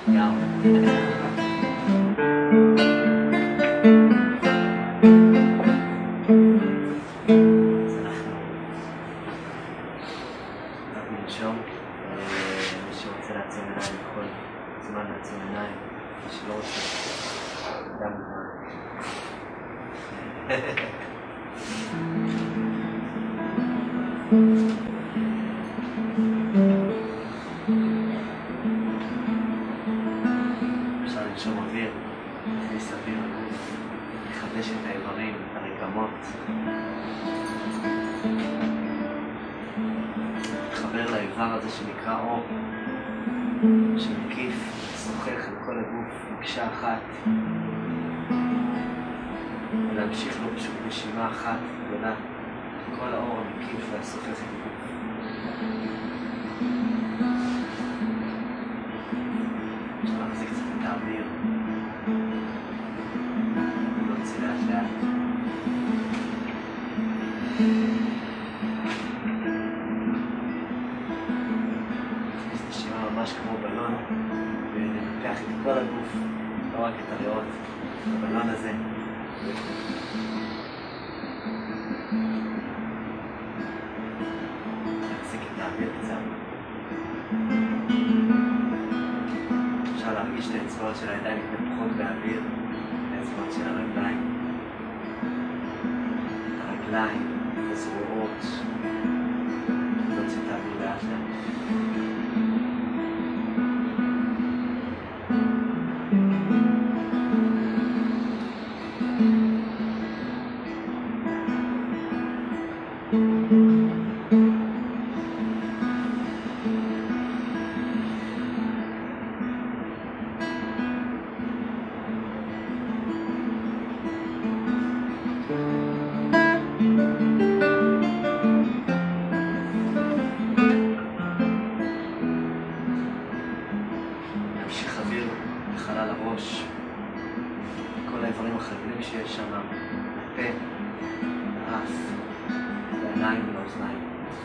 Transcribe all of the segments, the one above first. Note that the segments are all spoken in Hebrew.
גם. לנשום, מי שרוצה לעצום עיניים יכול זמן לעצום עיניים, מי שלא רוצה גם זמן. אפשר לנשום אוויר, להכניס אוויר, לחדש את האיברים, את הרקמות. להתחבר לאיבר הזה שנקרא אור, שמקיף, שוחח על כל הגוף, מקשה אחת. ולהמשיך לו פשוט נשימה אחת גדולה, כל האור המקיף והשוחח את הגוף. אפשר להחזיק קצת את האוויר, ולהוציא לאט לאט. ממש כמו בלון, ונפתח את כל הגוף, לא רק את הריאות, הבלון הזה. להחזיק את האוויר קצת. אפשר להרגיש את האצבעות של הידיים מתנפחות באוויר, את האצבעות של הרגליים. את הרגליים, את הזרועות. להוציא את האוויר לאט לאט. להמשיך אוויר לחלל הראש, כל האיברים החלולים שיש שם, לפה, לאף, לעיניים ולאוזניים.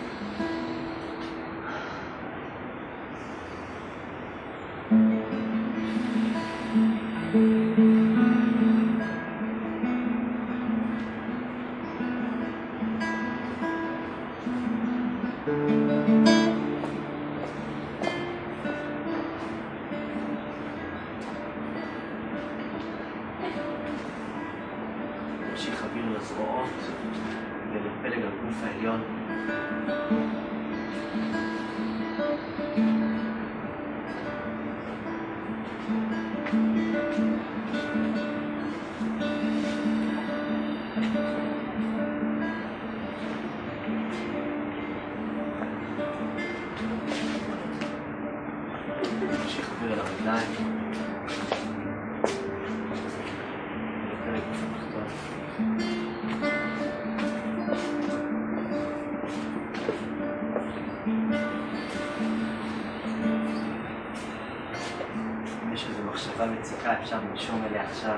להמשיך אוויר לזרועות ולפלג הגוף העליון. להמשיך אוויר על הרגליים. ולפלג גוף התחתון. יש איזו מחשבה מציקה, אפשר לנשום אליה עכשיו.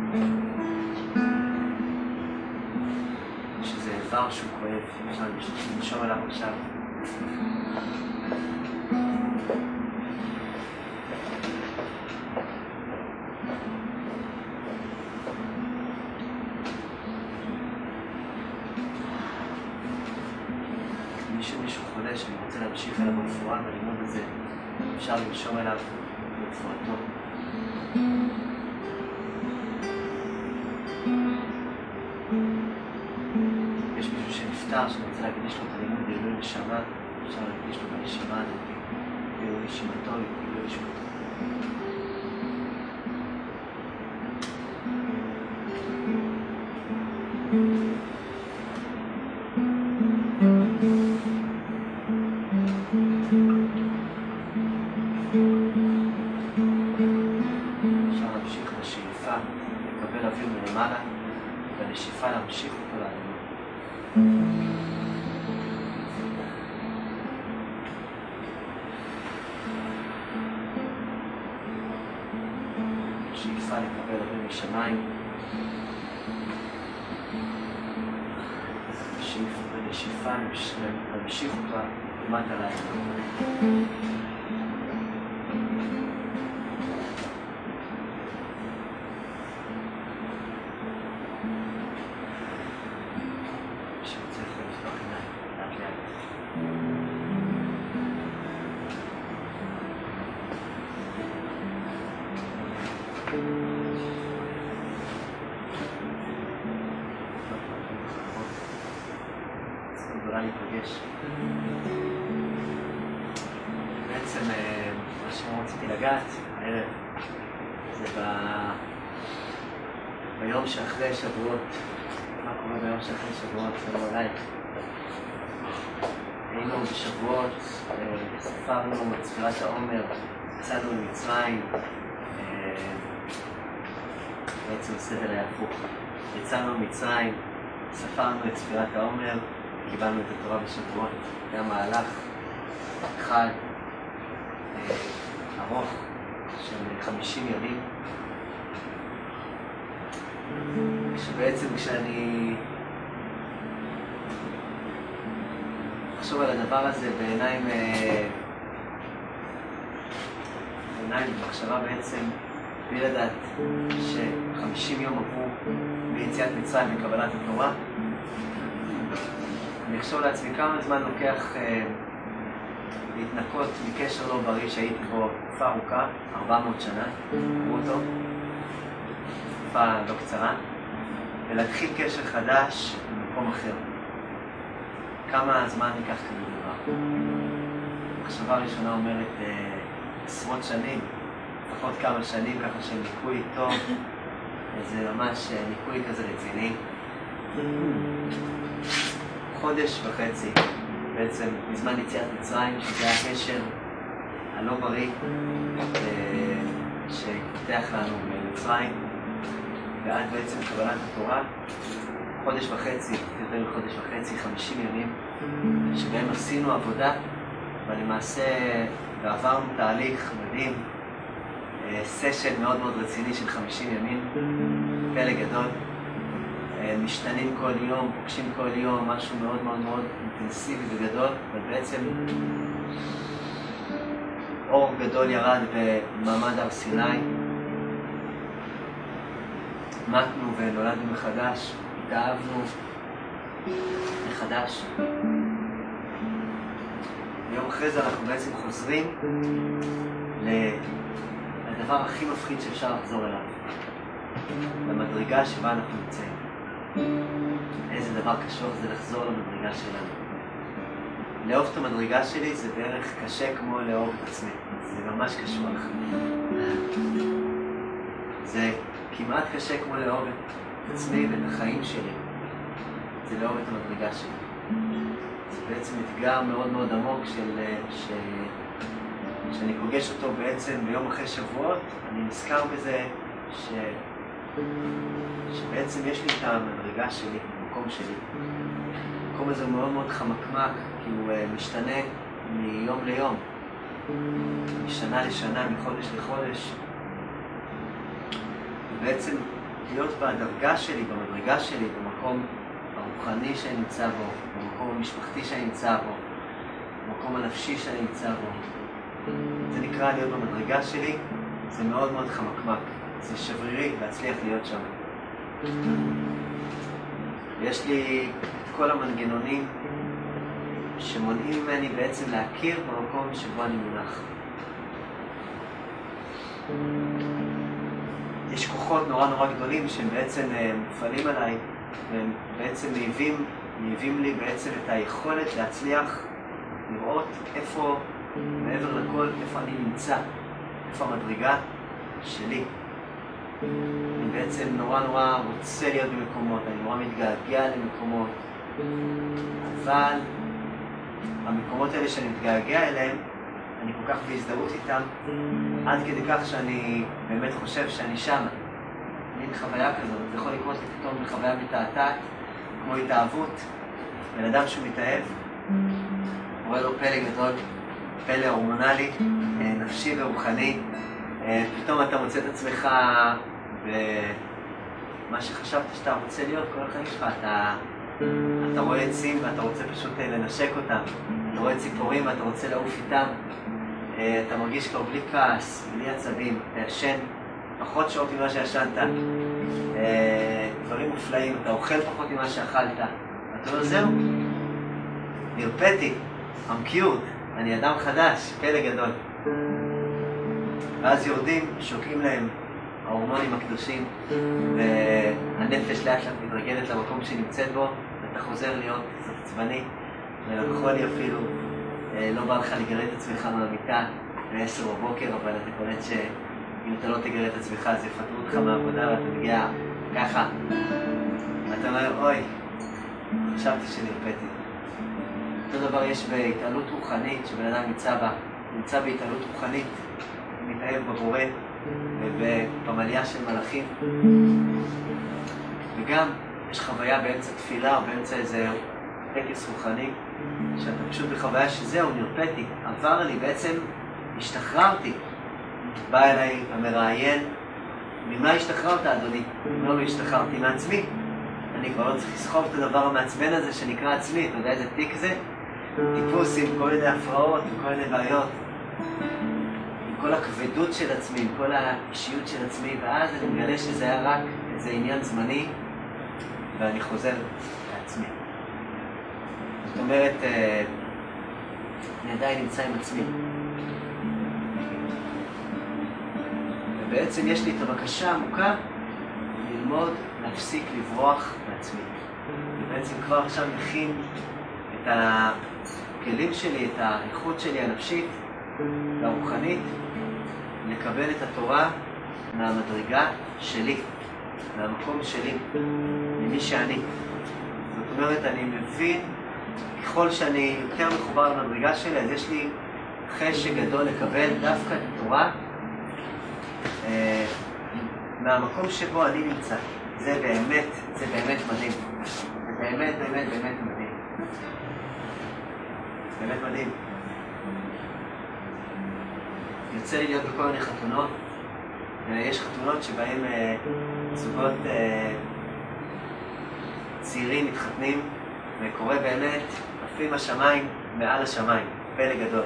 יש איזה איבר שהוא כואב, אפשר לנשום אליו עכשיו. מישהו חולה שאני רוצה להמשיך אליו ברפואה בלימוד הזה, אפשר לנשום אליו ברפואתו. יש מישהו שנפטר שאני רוצה להקדיש לו את הלימוד לעילוי נשמה, אפשר להקדיש לו בנשימה הזאת, לעילוי נשימתו, לעילוי נשמתו. לקבל אוויר מלמעלה, ולשאיפה להמשיך אותו לעליון. שאיפה לקבל אוויר משמיים, ולשאיפה להמשיך אותה למטה לעליון. מרגש. בעצם מה שרציתי לגעת הערב זה ביום שאחרי שבועות. מה קורה ביום שאחרי שבועות? זה לא עליי. היינו בשבועות, ספרנו את ספירת העומר, יצאנו ממצרים, בעצם הסדר היה הפוך. יצאנו ממצרים, ספרנו את ספירת העומר, קיבלנו את התורה בשבועות. היה מהלך אחד ארוך של 50 ימים, שבעצם כשאני חשוב על הדבר הזה בעיניים במחשבה בעצם בלי לדעת ש50 יום עברו ביציאת מצרים וקבלת התורה, אני חשוב לעצמי כמה זמן לוקח להתנקות מקשר לא בריא שהייתי בו תקופה ארוכה, 400 שנה, אמרו אותו, תקופה לא קצרה, ולהתחיל קשר חדש במקום אחר. כמה זמן ניקח כזה דבר? המחשבה הראשונה אומרת עשרות שנים, לפחות כמה שנים, ככה של ניקוי טוב, זה ממש ניקוי כזה רציני. חודש וחצי, בעצם מזמן יציאת מצרים, שזה היה הקשר הלא בריא שהתפתח לנו במצרים, ועד בעצם קבלת התורה, חודש וחצי, יותר מחודש וחצי, 50 ימים, שבהם עשינו עבודה, ולמעשה ועברנו תהליך מדהים, סשן מאוד מאוד רציני של 50 ימים, פלא גדול, משתנים כל יום, פוגשים כל יום, משהו מאוד מאוד מאוד אינטנסיבי וגדול, אבל בעצם אור גדול ירד במעמד הר סיני, מתנו ונולדנו מחדש, התאהבנו מחדש. יום אחרי זה אנחנו בעצם חוזרים לדבר הכי מפחיד שאפשר לחזור אליו, למדרגה שבה אנחנו נמצאים. איזה דבר קשור זה לחזור למדרגה שלנו. לאהוב את המדרגה שלי זה בערך קשה כמו לאהוב את עצמי. זה ממש קשור לכם. זה כמעט קשה כמו לאהוב את עצמי ואת החיים שלי. זה לאהוב את המדרגה שלי. זה בעצם אתגר מאוד מאוד עמוק שאני פוגש אותו בעצם ביום אחרי שבועות. אני נזכר בזה שבעצם יש לי את המדרגה שלי, המקום שלי. המקום הזה הוא מאוד מאוד חמקמק, כי הוא משתנה מיום ליום, משנה לשנה, מחודש לחודש. ובעצם להיות בדרגה שלי, במדרגה שלי, במקום הרוחני שאני נמצא בו, במקום המשפחתי שאני נמצא בו, במקום הנפשי שאני נמצא בו. זה נקרא להיות במדרגה שלי, זה מאוד מאוד חמקמק. זה שברירי להצליח להיות שם. יש לי את כל המנגנונים שמונעים ממני בעצם להכיר במקום שבו אני מונח. יש כוחות נורא נורא גדולים שהם בעצם מופעלים עליי, והם בעצם מייבים לי בעצם את היכולת להצליח לראות איפה, מעבר לכל, איפה אני נמצא, איפה המדרגה שלי. אני בעצם נורא נורא רוצה להיות במקומות, אני נורא מתגעגע למקומות, אבל המקומות האלה שאני מתגעגע אליהם, אני כל כך בהזדהות איתם, עד כדי כך שאני באמת חושב שאני שם. מין חוויה כזאת, זה יכול לקרות לי פתאום בחוויה מתעתעת, כמו התאהבות, בן אדם שהוא מתאהב, רואה לו פלא גדול, פלא הורמונלי, נפשי ורוחני, פתאום אתה מוצא את עצמך במה שחשבת שאתה רוצה להיות כל החיים שלך. אתה רואה עצים ואתה רוצה פשוט לנשק אותם, אתה רואה ציפורים ואתה רוצה לעוף איתם, אתה מרגיש כבר בלי כעס, בלי עצבים, אתה ישן פחות שעות ממה שישנת, דברים מופלאים, אתה אוכל פחות ממה שאכלת, ואתה אומר זהו, נרפאתי, I'm cured, אני אדם חדש, פלא גדול. ואז יורדים, שוקעים להם ההורמונים הקדושים, והנפש לאט לאט מתרגלת למקום שהיא נמצאת בו, ואתה חוזר להיות קצת עצבני, מלנכולי אפילו. לא בא לך לגרד את עצמך מהמיטה ב-10 בבוקר, אבל אתה קולט שאם אתה לא תגרד את עצמך אז יפטרו אותך מהעבודה ואתה מגיע ככה. ואתה אומר, אוי, חשבתי שנרפאתי. אותו דבר יש בהתעלות רוחנית, שבן אדם נמצא בהתעלות רוחנית, מתאהב בבורא ובפמליה של מלאכים. וגם יש חוויה באמצע תפילה או באמצע איזה טקס רוחני, שאתה פשוט בחוויה שזהו, נרפאתי, עבר לי, בעצם השתחררתי. בא אליי המראיין, ממה השתחררת, אדוני? אומר לו, השתחררתי מעצמי. אני כבר לא צריך לסחוב את הדבר המעצבן הזה שנקרא עצמי. אתה יודע איזה תיק זה? טיפוס עם כל מיני הפרעות, עם כל מיני בעיות, עם כל הכבדות של עצמי, עם כל האישיות של עצמי, ואז אני מגלה שזה היה רק איזה עניין זמני, ואני חוזר לעצמי. זאת אומרת, אני עדיין נמצא עם עצמי. ובעצם יש לי את הבקשה העמוקה ללמוד, להפסיק לברוח מעצמי. ובעצם כבר עכשיו מכין את הכלים שלי, את האיכות שלי הנפשית והרוחנית, לקבל את התורה מהמדרגה שלי, מהמקום שלי, ממי שאני. זאת אומרת, אני מבין, ככל שאני יותר מחובר למדרגה שלי, אז יש לי חשק גדול לקבל דווקא את התורה מהמקום שבו אני נמצא. זה באמת מדהים. זה באמת מדהים. באמת מדהים. יוצא לי להיות בכל מיני חתונות. יש חתונות שבהם זוגות צעירים מתחתנים, וקורה באמת, עפים השמיים מעל השמיים, פלא גדול.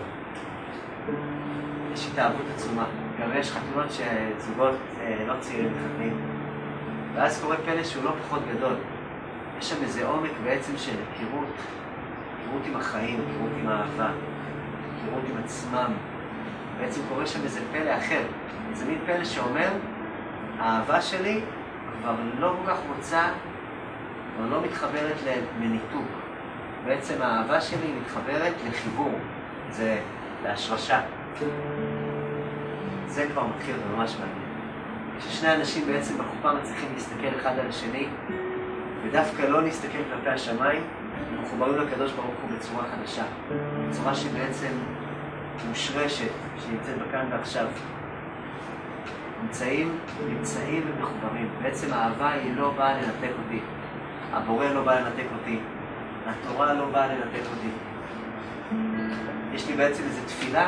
יש התאהבות עצומה. גם יש חתונות שזוגות לא צעירים מתחתנים, ואז קורה פלא שהוא לא פחות גדול. יש שם איזה עומק בעצם של היכרות עם החיים, היכרות עם האהבה, היכרות עם עצמם. בעצם קורה שם איזה פלא אחר. איזה מין פלא שאומר, האהבה שלי כבר לא כל כך רוצה, או לא מתחברת לניתוק. בעצם האהבה שלי מתחברת לחיבור, זה להשרשה. זה כבר מתחיל ממש מעניין. כששני אנשים בעצם בחופה מצליחים להסתכל אחד על השני, ודווקא לא להסתכל כלפי השמיים, מחוברים לקדוש ברוך הוא בצורה חדשה. בצורה שבעצם מושרשת, שנמצאת בכאן ועכשיו. נמצאים ומחוברים. בעצם האהבה היא לא באה לנתק אותי. הבורא לא בא לנתק אותי. התורה לא באה לנתק אותי. יש לי בעצם איזו תפילה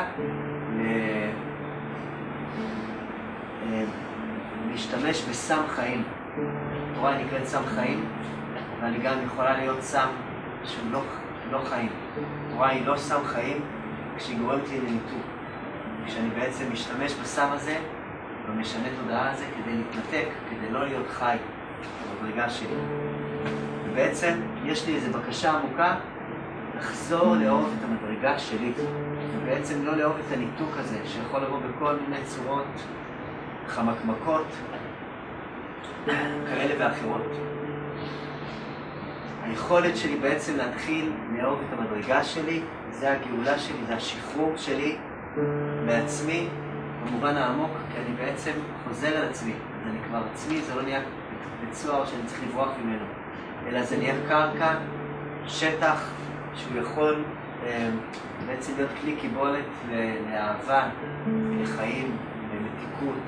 להשתמש בסם חיים. התורה היא נקראת סם חיים, ואני גם יכולה להיות סם שהוא לא חיים. התורה היא לא סם חיים כשהיא גורמת לי לניתוק. כשאני בעצם משתמש בסם הזה ומשנה תודעה הזה כדי להתנתק, כדי לא להיות חי במדרגה שלי. ובעצם יש לי איזו בקשה עמוקה לחזור לאהוב את המדרגה שלי, ובעצם לא לאהוב את הניתוק הזה שיכול לבוא בכל מיני צורות חמקמקות כאלה ואחרות. היכולת שלי בעצם להתחיל לאהוב את המדרגה שלי, זה הגאולה שלי, זה השחרור שלי מעצמי במובן העמוק, כי אני בעצם חוזר על עצמי. אז אני כבר עצמי, זה לא נהיה בצוהר שאני צריך לברוח ממנו, אלא זה נהיה קרקע, שטח שהוא יכול בעצם להיות כלי קיבולת לאהבה, לחיים, למתיקות.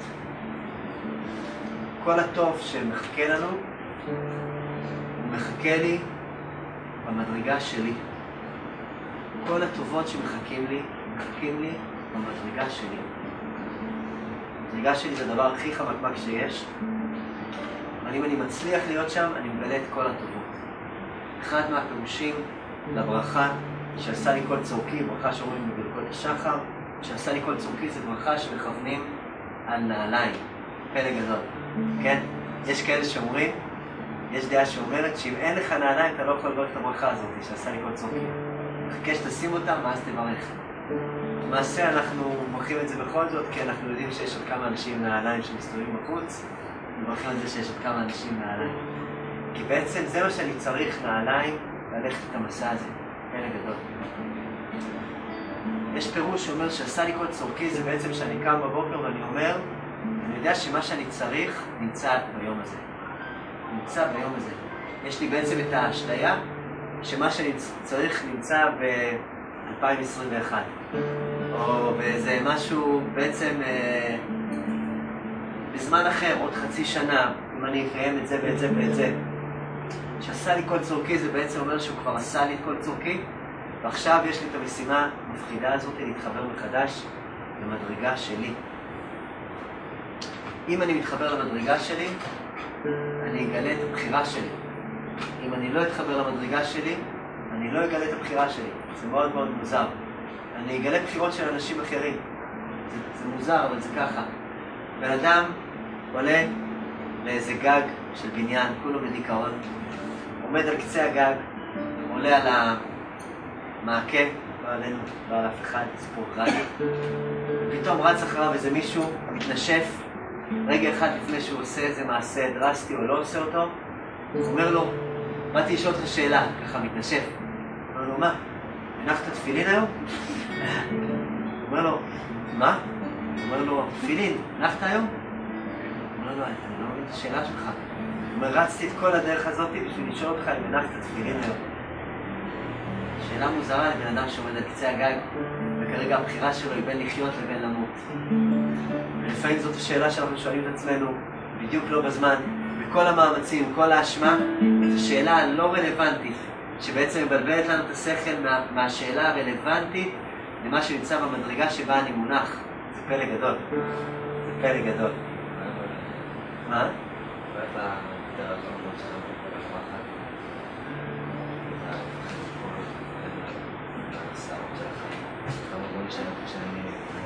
כל הטוב שמחכה לנו, הוא מחכה לי במדרגה שלי. כל הטובות שמחכים לי, מחכים לי במדרגה שלי. המדרגה שלי זה הדבר הכי חמקמק שיש. אבל אם אני מצליח להיות שם, אני מגלה את כל הטובות. אחד מהפירושים לברכה שעשה לי כל צורכי, ברכה שאומרים בברכות השחר, שעשה לי כל צורכי זה ברכה שמכוונים על נעליים. פלא גדול. כן? יש כאלה שאומרים, יש דעה שאומרת שאם אין לך נעליים אתה לא יכול לברך את הברכה הזאת שעשה לי כל צורכי. מחכה שתשים אותם ואז תברך. למעשה אנחנו מברכים את זה בכל זאת, כי אנחנו יודעים שיש עוד כמה אנשים עם נעליים שמסתובבים בחוץ, מברכים את זה שיש עוד כמה אנשים עם נעליים. כי בעצם זה מה שאני צריך, נעליים, ללכת את המסע הזה. פלא גדול. יש פירוש שאומר שעשה לי כל צורכי זה בעצם שאני קם בבוקר ואני אומר, אני יודע שמה שאני צריך נמצא ביום הזה. נמצא ביום הזה. יש לי בעצם את האשליה שמה שאני צריך נמצא ב-2021. או באיזה משהו בעצם בזמן אחר, עוד חצי שנה, אם אני אקיים את זה ואת זה ואת זה. שעשה לי כל צורכי זה בעצם אומר שהוא כבר עשה לי את כל צורכי, ועכשיו יש לי את המשימה המפחידה הזאת להתחבר מחדש למדרגה שלי. אם אני מתחבר למדרגה שלי, אני אגלה את הבחירה שלי. אם אני לא אתחבר למדרגה שלי, אני לא אגלה את הבחירה שלי. זה מאוד מאוד מוזר. אני אגלה בחירות של אנשים אחרים. זה מוזר, אבל זה ככה. בן אדם עולה לאיזה גג של בניין, כולו בדיכאון, עומד על קצה הגג, עולה על המעקה, לא עלינו, לא על אף אחד, סיפור טרגי. ופתאום רץ אחריו איזה מישהו, מתנשף, רגע אחד לפני שהוא עושה איזה מעשה דרסטי או לא עושה אותו, הוא אומר לו, באתי לשאול אותך שאלה, ככה מתנשף. הוא אומר לו, מה? הנחת תפילין היום? הוא אומר לו, מה? הוא אומר לו, תפילין, הנחת היום? הוא אומר לו, אני לא מבין את השאלה שלך. הוא אומר, רצתי את כל הדרך הזאת בשביל לשאול אותך אם הנחת תפילין היום. שאלה מוזרה לבן אדם שעומד על קצה הגג, וכרגע הבחירה שלו היא בין לחיות לבין למות. ולפעמים זאת השאלה שאנחנו שואלים את עצמנו, בדיוק לא בזמן, בכל המאמצים, כל האשמה, זו שאלה לא רלוונטית, שבעצם מבלבלת לנו את השכל מהשאלה הרלוונטית למה שנמצא במדרגה שבה אני מונח. זה פלא גדול. זה פלא גדול. מה? ואתה מתאר את המדרגות שלנו בכל אחת. הסערות שלך. כמה דברים שאני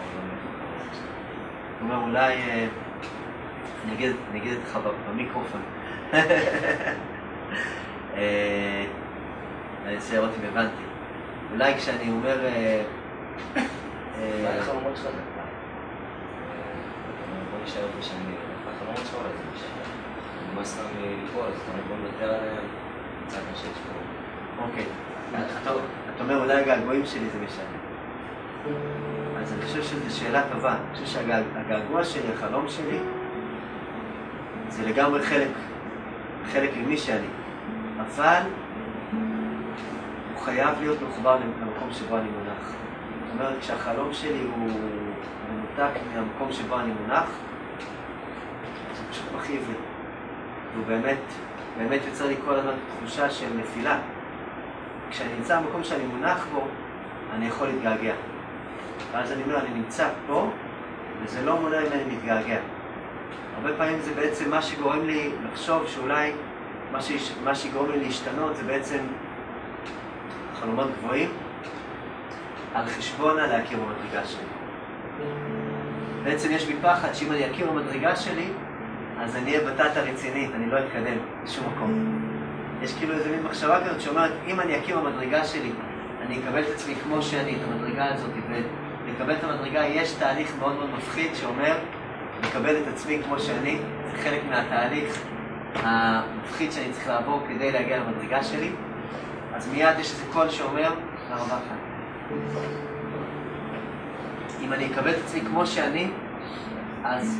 הוא אומר, אולי אני אגיד את לך במיקרופון. אני אנסה לראות אם הבנתי. אולי כשאני אומר... מה החלומות שלך זה פעם? בוא נשאר אותי שאני... החלומות שלך אולי זה משאר. אני ממש סתם לפעול, אז אתה בוא נותר עליהם קצת משאר שפה. אוקיי. אתה אומר, אולי הגעגועים שלי זה משאר. אז אני חושב שזו שאלה טובה. אני חושב שהגעגוע שלי, החלום שלי, זה לגמרי חלק ממי שאני. אבל הוא חייב להיות מחובר למקום שבו אני מונח. זאת אומרת, כשהחלום שלי הוא מנותק מהמקום שבו אני מונח, זה פשוט מכאיב לי. והוא באמת יוצר לי כל הזמן תחושה של נפילה. כשאני נמצא במקום שאני מונח בו, אני יכול להתגעגע. ואז אני אומר, אני נמצא פה, וזה לא מונע ממני להתגעגע. הרבה פעמים זה בעצם מה שגורם לי לחשוב שאולי מה שגורם לי להשתנות זה בעצם חלומות גבוהים על חשבון להכיר במדרגה שלי. בעצם יש בי פחד שאם אני אכיר במדרגה שלי, אז אני אהיה בתת הרצינית, אני לא אתקדם לשום מקום. יש כאילו איזה מין מחשבה כזאת שאומרת, אם אני אכיר במדרגה שלי, אני אקבל את עצמי כמו שאני, את המדרגה הזאת, ולקבל את המדרגה יש תהליך מאוד מאוד מפחיד שאומר, לקבל את עצמי כמו שאני, זה חלק מהתהליך המפחיד שאני צריך לעבור כדי להגיע למדרגה שלי. אז מיד יש איזה קול שאומר, תודה רבה לך. אם אני אקבל את עצמי כמו שאני, אז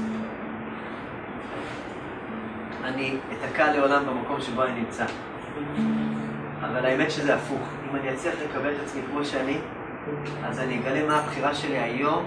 אני אתקע לעולם במקום שבו אני נמצא. אבל האמת שזה הפוך. אם אני אצליח לקבל את עצמי כמו שאני, אז אני אגלה מה הבחירה שלי היום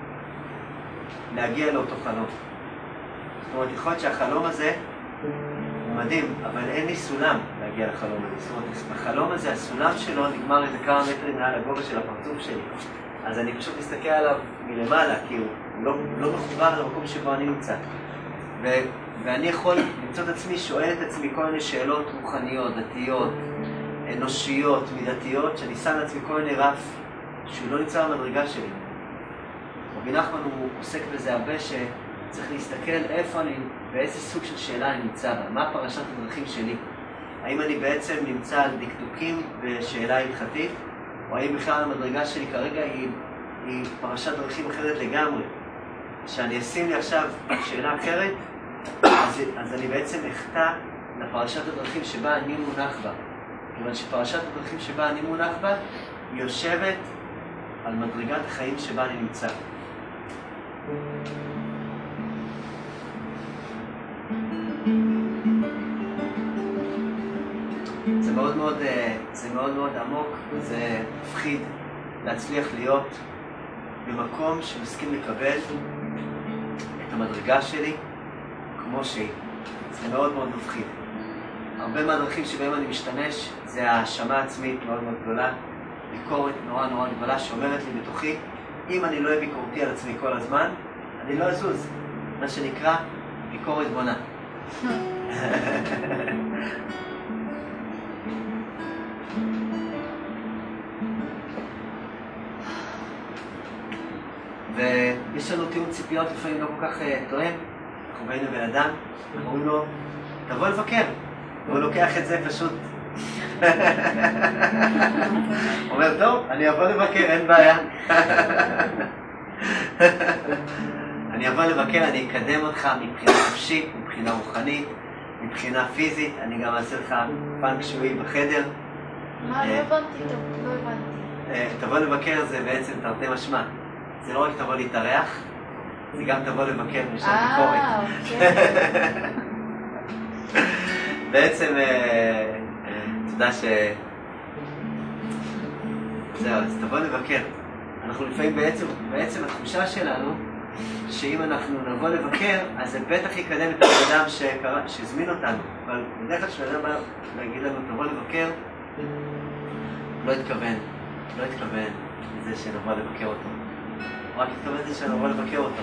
להגיע לאותו חלום. זאת אומרת, יכול להיות שהחלום הזה הוא מדהים, אבל אין לי סולם להגיע לחלום הזה. זאת אומרת, החלום הזה, הסולם שלו נגמר איזה כמה מטרים מעל הגובה של הפרצוף שלי. אז אני פשוט מסתכל עליו מלמעלה, כי הוא לא מחובר למקום שבו אני נמצא. ואני יכול למצוא את עצמי, שואל את עצמי כל מיני שאלות רוחניות, דתיות, אנושיות, מידתיות, שאני שם לעצמי כל מיני רף שהוא לא נמצא במדרגה שלי. רבי נחמן הוא עוסק בזה הרבה שצריך להסתכל איפה אני, באיזה סוג של שאלה אני נמצא בה, מה פרשת הדרכים שלי. האם אני בעצם נמצא על דקדוקים בשאלה הלכתית, או האם בכלל המדרגה שלי כרגע היא פרשת דרכים אחרת לגמרי. שאני אשים לי עכשיו שאלה אחרת, אז אני בעצם אחטא לפרשת הדרכים שבה אני מונח בה. כיוון שפרשת הדרכים שבה אני מונח בה, היא יושבת על מדרגת החיים שבה אני נמצא. זה מאוד מאוד עמוק, וזה מפחיד להצליח להיות במקום שמסכים לקבל את המדרגה שלי כמו שהיא. זה מאוד מאוד מפחיד. הרבה מהדרכים שבהם אני משתמש זה האשמה עצמית מאוד מאוד גדולה, ביקורת נורא נורא גדולה שאומרת לי בתוכי, אם אני לא אהיה ביקורתי על עצמי כל הזמן, אני לא אזוז. מה שנקרא ביקורת בונה. ויש לנו טיעון ציפיות לפעמים לא כל כך תואם. אנחנו באים לבן אדם, אנחנו אומרים לו, תבוא לבקר. והוא לוקח את זה פשוט. הוא אומר, טוב, אני אבוא לבקר, אין בעיה. אני אבוא לבקר, אני אקדם אותך מבחינה נפשית, מבחינה רוחנית, מבחינה פיזית. אני גם אעשה לך פאנק שווי בחדר. מה? לא הבנתי טוב, לא הבנתי. תבוא לבקר זה בעצם תרתי משמע. זה לא רק תבוא להתארח, זה גם תבוא לבקר משל ביקורת. אוקיי. בעצם, תודה זהו, אז תבוא לבקר. אנחנו לפעמים בעצם התחושה שלנו, שאם אנחנו נבוא לבקר, אז זה בטח יקדם את האדם שהזמין אותנו. אבל בדרך כלל כשאדם בא להגיד לנו, תבוא לבקר, לא התכוון לזה שנבוא לבקר אותו. רק התכוון לזה שנבוא לבקר אותו.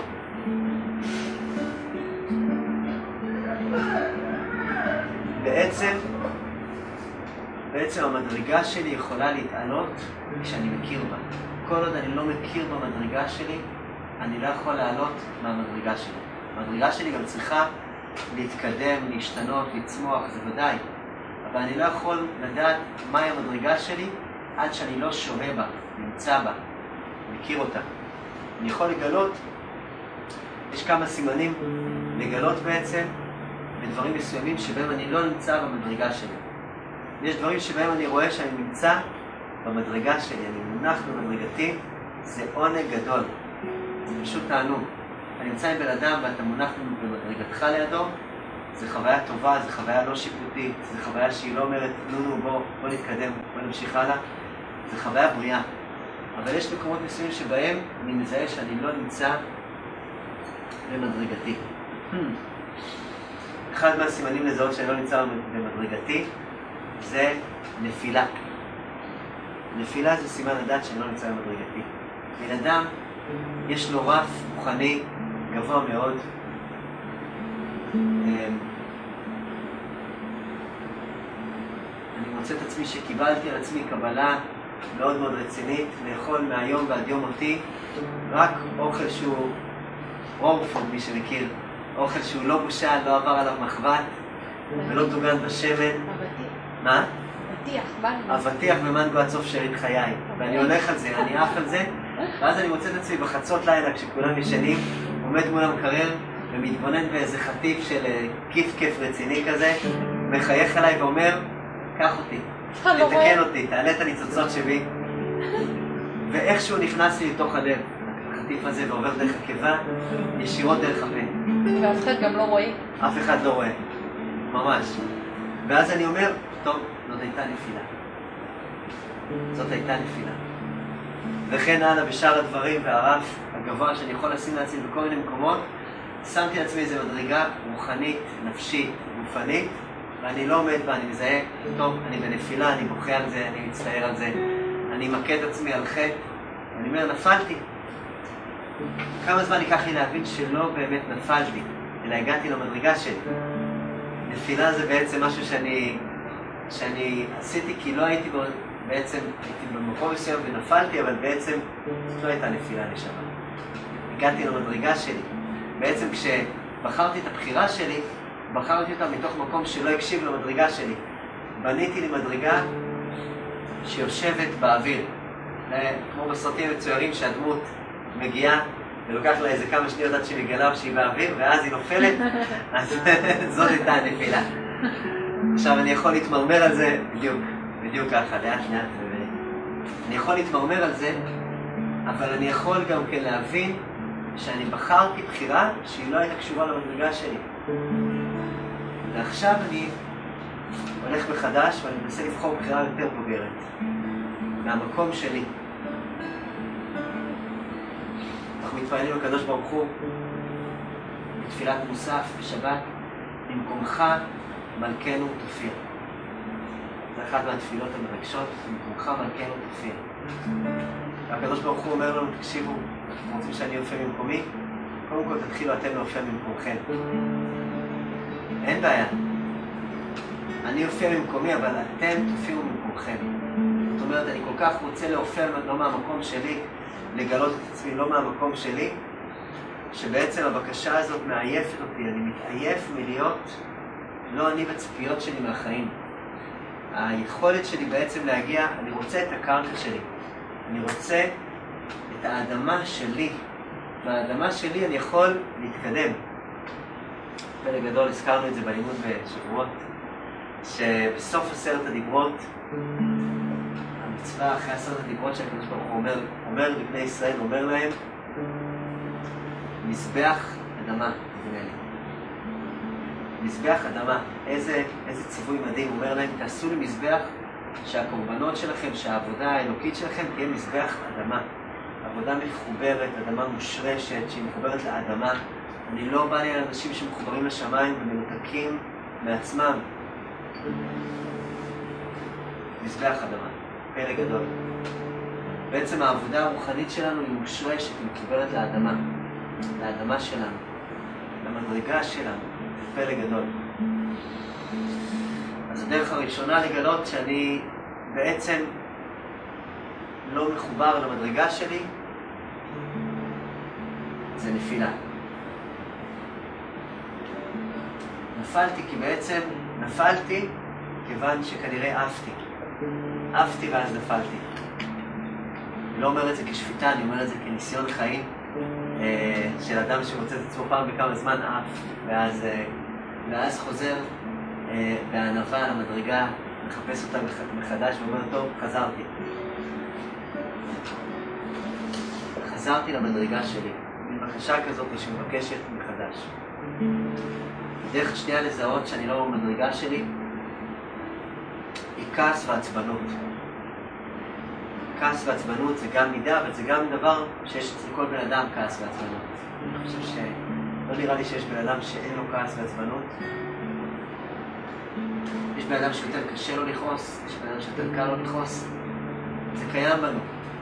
בעצם המדרגה שלי יכולה להתעלות כשאני מכיר בה. כל עוד אני לא מכיר במדרגה שלי, אני לא יכול לעלות מהמדרגה שלי. המדרגה שלי גם צריכה להתקדם, להשתנות, לצמוח, זה ודאי. אבל אני לא יכול לדעת מהי המדרגה שלי עד שאני לא שוהה בה, נמצא בה, מכיר אותה. אני יכול לגלות, יש כמה סימנים לגלות בעצם בדברים מסוימים שבהם אני לא נמצא במדרגה שלי. יש דברים שבהם אני רואה שאני נמצא במדרגה שלי, אני מונח במדרגתי, זה עונג גדול. זה פשוט תענוג. אני נמצא עם בן אדם ואתה מונח במדרגתך לידו, זה חוויה טובה, זה חוויה לא שיפוטית, זה חוויה שהיא לא אומרת, נו, בוא נתקדם, בוא נמשיך הלאה. זה חוויה בריאה. אבל יש מקומות מסוימים שבהם אני מזהה שאני לא נמצא במדרגתי. אחד מהסימנים לזהות שאני לא נמצא במדרגתי זה נפילה. נפילה זה סימן לדעת שאני לא נמצא במדרגתי. בן אדם יש לו רף רוחני גבוה מאוד. אני מוצא את עצמי שקיבלתי על עצמי קבלה מאוד מאוד רצינית, לאכול מהיום ועד יום אותי רק אוכל שהוא רורפוד, מי שמכיר, אוכל שהוא לא בושל, לא עבר עליו מחבת ולא דוגן בשמן. מה? אבטיח, מנגו. אבטיח ומנגו עד סוף שארית חיי. ואני הולך על זה, אני עף על זה, ואז אני מוצא את עצמי בחצות לילה כשכולם ישנים, עומד מול המקרר ומתבונן באיזה חטיף של כיף רציני כזה, מחייך עליי ואומר, קח אותי, תתקן אותי, תעלה את הניצוצות שבי. ואיכשהו נכנס לי לתוך הלב, החטיף הזה, ועובר דרך הקיבה, ישירות דרך הפה. ואף אחד גם לא רואה. אף אחד לא רואה, ממש. ואז אני אומר, טוב, זאת הייתה נפילה. זאת הייתה נפילה. וכן הלאה בשאר הדברים והרף הגבוה שאני יכול לשים לעצמי בכל מיני מקומות, שמתי לעצמי איזו מדרגה רוחנית, נפשית, גופנית, ואני לא עומד בה, אני מזהה, טוב, אני בנפילה, אני בוכה על זה, אני מצטער על זה, אני מקד עצמי על חטא, ואני אומר, נפלתי. כמה זמן ייקח לי להבין שלא באמת נפלתי, אלא הגעתי למדרגה שלי. נפילה זה בעצם משהו שאני עשיתי כי לא הייתי בעצם, הייתי במקום מסוים ונפלתי, אבל בעצם זאת לא הייתה נפילה לשם. הגעתי למדרגה שלי. בעצם כשבחרתי את הבחירה שלי, בחרתי אותה מתוך מקום שלא הקשיב למדרגה שלי. בניתי לי מדרגה שיושבת באוויר. כמו בסרטים מצוירים שהדמות מגיעה ולוקח לה איזה כמה שניות עד שהיא מגלה שהיא באוויר, ואז היא נופלת, אז זאת הייתה הנפילה. עכשיו אני יכול להתמרמר על זה בדיוק. בדיוק ככה, לאט לאט. אני יכול להתמרמר על זה, אבל אני יכול גם כן להבין שאני בחרתי בחירה שהיא לא הייתה קשורה למדרגה שלי. ועכשיו אני הולך מחדש ואני מנסה לבחור בחירה יותר בוגרת, מהמקום שלי. אנחנו מתפעלים לקדוש ברוך הוא בתפילת מוסף בשבת, במקומך מלכנו תופיע. זה אחת מהתפילות המרגשות, במקומך מלכנו תופיע. הקדוש ברוך הוא אומר לנו, תקשיבו, אתם רוצים שאני אופיע ממקומי? קודם כל תתחילו אתם להופיע ממקומכם. אין בעיה. אני אופיע ממקומי, אבל אתם תופיעו ממקומכם. זאת אומרת, אני כל כך רוצה להופיע לא מהמקום שלי, לגלות את עצמי לא מהמקום שלי, שבעצם הבקשה הזאת מעייפת אותי. אני מתעייף מלהיות לא אני בציפיות שלי מהחיים. היכולת שלי בעצם להגיע, אני רוצה את הקרקע שלי. אני רוצה את האדמה שלי. באדמה שלי אני יכול להתקדם. פלא גדול, הזכרנו את זה בלימוד בשבועות, שבסוף 10 הדיברות, המצווה אחרי 10 הדיברות שהקדוש ברוך הוא אומר לבני ישראל, אומר להם, מזבח אדמה, נדמה לי. מזבח אדמה, איזה ציווי מדהים, הוא אומר להם, תעשו לי מזבח שהקורבנות שלכם, שהעבודה האלוקית שלכם תהיה מזבח אדמה. עבודה מחוברת, אדמה מושרשת, שהיא מחוברת לאדמה. אני לא בא לי על אנשים שמחוברים לשמיים ומנותקים מעצמם. מזבח אדמה, פלא גדול. בעצם העבודה הרוחנית שלנו היא מושרשת, היא מחוברת לאדמה. לאדמה שלנו, למדרגה שלנו, פלא גדול. אז הדרך הראשונה לגלות שאני בעצם לא מחובר למדרגה שלי, זה נפילה. נפלתי כי בעצם נפלתי כיוון שכנראה עפתי ואז נפלתי. אני לא אומר את זה כשפיטה, אני אומר את זה כניסיון חיים של אדם שמוצא את עצמו פעם בכמה זמן עף, ואז חוזר בענווה למדרגה, מחפש אותה מחדש ואומר, טוב, חזרתי למדרגה שלי. מין בקשה כזאת שמבקשת מחדש. הדרך השנייה לזהות שאני לא במדרגה שלי היא כעס ועצבנות. כעס ועצבנות זה גם מידה, אבל זה גם דבר שיש אצל כל בן אדם כעס ועצבנות. אני חושב שלא נראה לי שיש בן אדם שאין לו כעס ועצבנות. יש בן אדם שיותר קשה לו לכעוס, יש בן אדם שיותר קל לו לכעוס. זה קיים בנו.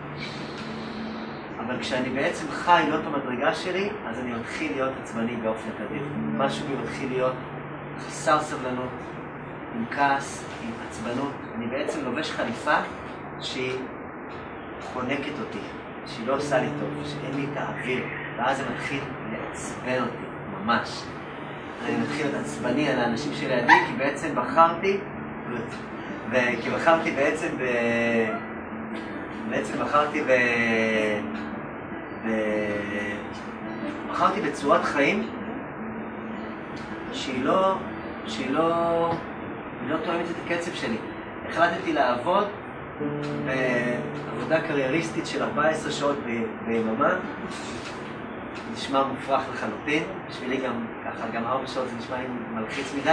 אבל כשאני בעצם חי לא את המדרגה שלי, אז אני מתחיל להיות עצבני באופן תדיר. משהו בי מתחיל להיות חסר סבלנות, עם כעס, עם עצבנות. אני בעצם לובש חליפה שהיא חונקת אותי, שהיא לא עושה לי טוב, שאין לי את האוויר. ואז זה מתחיל לעצבן אותי, ממש. אני מתחיל להיות עצבני על האנשים שלידי, כי בעצם בחרתי, כי בחרתי בחרתי בצורת חיים שהיא לא תואמת את הקצב שלי. החלטתי לעבוד בעבודה קרייריסטית של 14 שעות ביממה. נשמע מופרך לחלוטין, בשבילי גם 4 שעות זה נשמע לי מלחיץ מדי,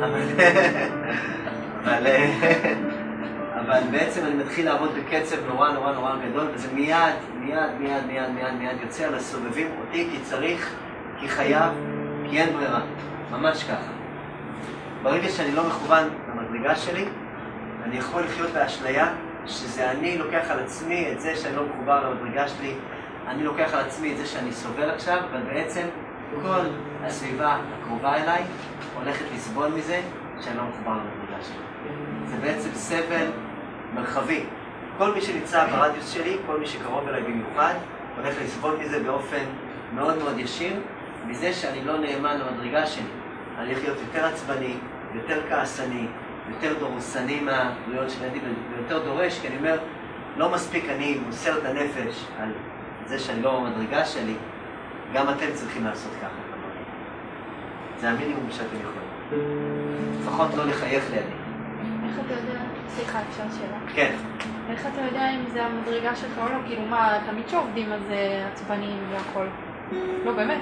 אבל בעצם אני מתחיל לעבוד בקצב נורא גדול, וזה מיד יוצא על הסובבים אותי, כי צריך, כי חייב, כי אין ברירה, ממש ככה. ברגע שאני לא מכוון למדרגה שלי, אני יכול לחיות באשליה שזה אני לוקח על עצמי את זה שאני לא מחובר למדרגה שלי, אני לוקח על עצמי את זה שאני סובל עכשיו, אבל בעצם כל הסביבה הקרובה אליי הולכת לסבול מזה שאני לא מחובר למדרגה שלי. זה בעצם סבל מרחבי. כל מי שנמצא ברדיוס שלי, כל מי שקרוב אליי במיוחד, הולך לסבול מזה באופן מאוד ישיר, מזה שאני לא נאמן למדרגה שלי. אני הולך להיות יותר עצבני, יותר כעסני, יותר דורסני מהבריאות שלי, ויותר דורש, כי אני אומר, לא מספיק אני מוסר את הנפש על זה שאני לא במדרגה שלי, גם אתם צריכים לעשות ככה. זה המינימום שאתם יכולים. לפחות לא לחייך לידי. איך אתה יודע? סליחה, אפשר שאלה? כן. איך אתה יודע אם זה המדרגה שלך או לא? כאילו מה, תמיד שעובדים אז עצבניים והכל. לא, באמת.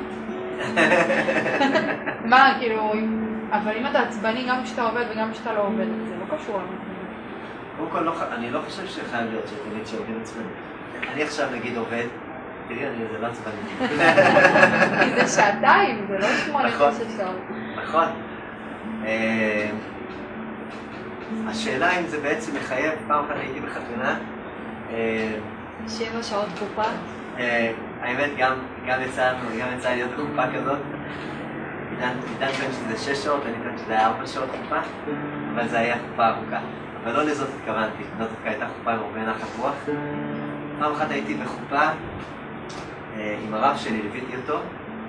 מה, כאילו, אבל אם אתה עצבני גם כשאתה עובד וגם כשאתה לא עובד, זה לא קשור. קודם כל, אני לא חושב שחייב להיות שתמיד שעובדים עצבני. אני עכשיו נגיד עובד, תראי, זה לא עצבני. כי זה שעתיים, זה לא 8 שעות. נכון. השאלה אם זה בעצם מחייב, פעם אחת הייתי בחתונה. 7 שעות קופה? האמת, גם יצא להיות בקופה כזאת. עידן כאן שזה 6 שעות, אני כאן שזה היה 4 שעות קופה, אבל זה היה קופה ארוכה. אבל לא לזאת התכוונתי, זאת הייתה קופה עם הרבה נחת רוח. פעם אחת הייתי בחופה עם הרב שלי, ליוויתי אותו,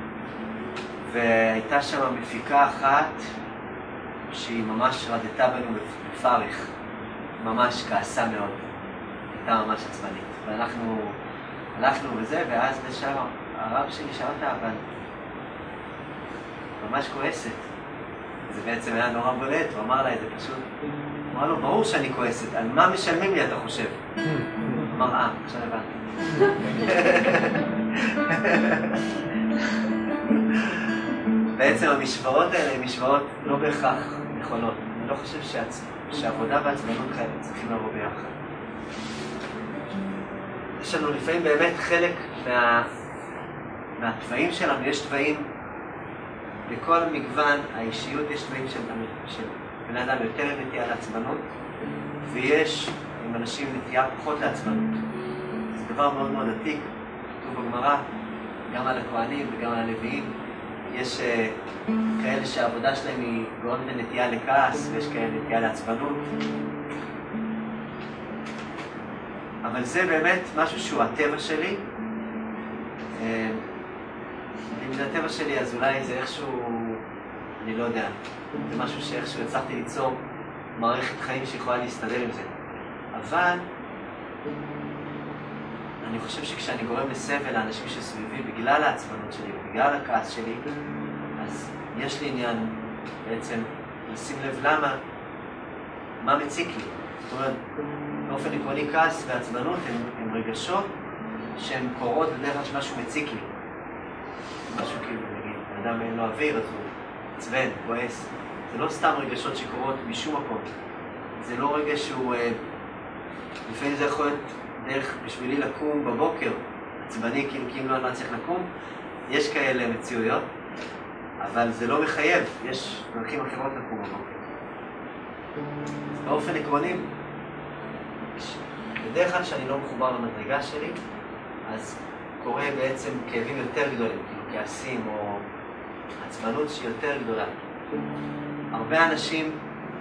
והייתה שם מפיקה אחת שהיא ממש רדתה בנו בפריך, ממש כעסה מאוד, הייתה ממש עצבנית. ואנחנו הלכנו וזה, ואז לשם הרב שלי שאל אותה, אבל ממש כועסת. זה בעצם היה נורא בולט, הוא אמר לה את זה פשוט. הוא אמר לו, ברור שאני כועסת, על מה משלמים לי אתה חושב? הוא אמר, עכשיו הבנתי. בעצם המשוואות האלה הן משוואות לא בהכרח נכונות. אני לא חושב שעבודה ועצבנות צריכים לבוא ביחד. יש לנו לפעמים באמת חלק מהתוואים שלנו, יש תוואים בכל מגוון האישיות, יש תוואים של בני אדם יותר נטייה לעצבנות, ויש עם אנשים נטייה פחות לעצבנות. זה דבר מאוד מאוד עתיק, כתוב בגמרא, גם על הכהנים וגם על הלוויים. יש כאלה שהעבודה שלהם היא גורמת לנטייה לכעס, ויש כאלה נטייה לעצבנות. אבל זה באמת משהו שהוא הטבע שלי. אם זה הטבע שלי, אז אולי זה איכשהו, אני לא יודע, זה משהו שאיכשהו הצלחתי ליצור מערכת חיים שיכולה להסתדר עם זה. אבל אני חושב שכשאני גורם לסבל לאנשים שסביבי בגלל העצבנות שלי ובגלל הכעס שלי, אז יש לי עניין בעצם לשים לב מה מציק לי. זאת אומרת, באופן עקרוני כעס ועצבנות הם רגשות שהן קורות בדרך כלל שמשהו מציק לי. משהו כאילו, נגיד, אדם אין לו אוויר, אז הוא עצבן, כועס. זה לא סתם רגשות שקורות משום מקום. זה לא רגע שהוא, לפעמים זה יכול להיות דרך בשבילי לקום בבוקר, עצבני, כאילו כי אם לא אני לא צריך לקום. יש כאלה מציאויות, אבל זה לא מחייב, יש דרכים אחרות לקום בבוקר. באופן עקרוני, בדרך כלל שאני לא מחובר למדרגה שלי, אז קורה בעצם כאבים יותר גדולים, כאילו כעסים או עצבנות שהיא יותר גדולה. הרבה אנשים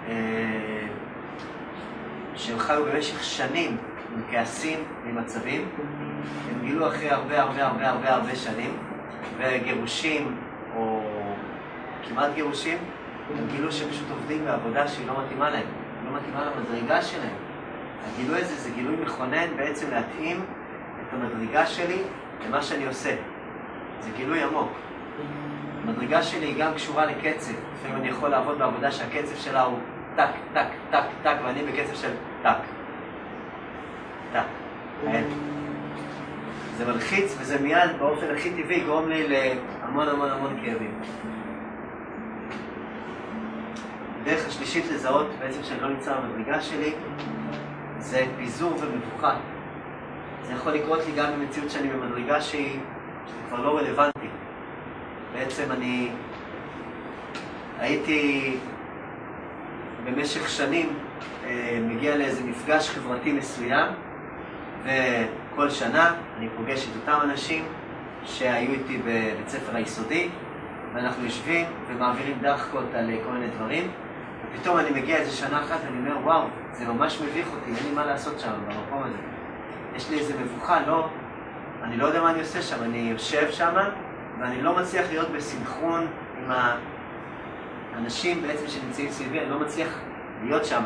שהם חיו במשך שנים עם כעסים, עם מצבים, הם גילו אחרי הרבה שנים, וגירושים או כמעט גירושים, הם גילו שהם פשוט עובדים בעבודה שהיא לא מתאימה להם, לא מתאימה למדרגה שלהם. הגילוי הזה זה גילוי מכונן בעצם להתאים את המדרגה שלי למה שאני עושה. זה גילוי עמוק. המדרגה שלי היא גם קשורה לקצב. לפעמים אני יכול לעבוד בעבודה שהקצב שלה הוא טק, טק, טק, טק, ואני בקצב של טק. טק. זה מלחיץ וזה מיד באופן הכי טבעי גורם לי להמון כאבים. הדרך השלישית לזהות בעצם שאני לא נמצא במדרגה שלי זה פיזור ומבוכה. זה יכול לקרות לי גם במציאות שאני במדרגה שהיא כבר לא רלוונטית. בעצם אני הייתי במשך שנים מגיע לאיזה מפגש חברתי מסוים, וכל שנה אני פוגש את אותם אנשים שהיו איתי בבית ספר היסודי, ואנחנו יושבים ומעבירים דחקות על כל מיני דברים, ופתאום אני מגיע איזה שנה אחת ואני אומר, וואו, זה ממש מביך אותי, אין לי מה לעשות שם במקום הזה. יש לי איזה מבוכה, אני לא יודע מה אני עושה שם, אני יושב שם, ואני לא מצליח להיות בסנכרון עם האנשים בעצם שנמצאים סביבי, אני לא מצליח להיות שם.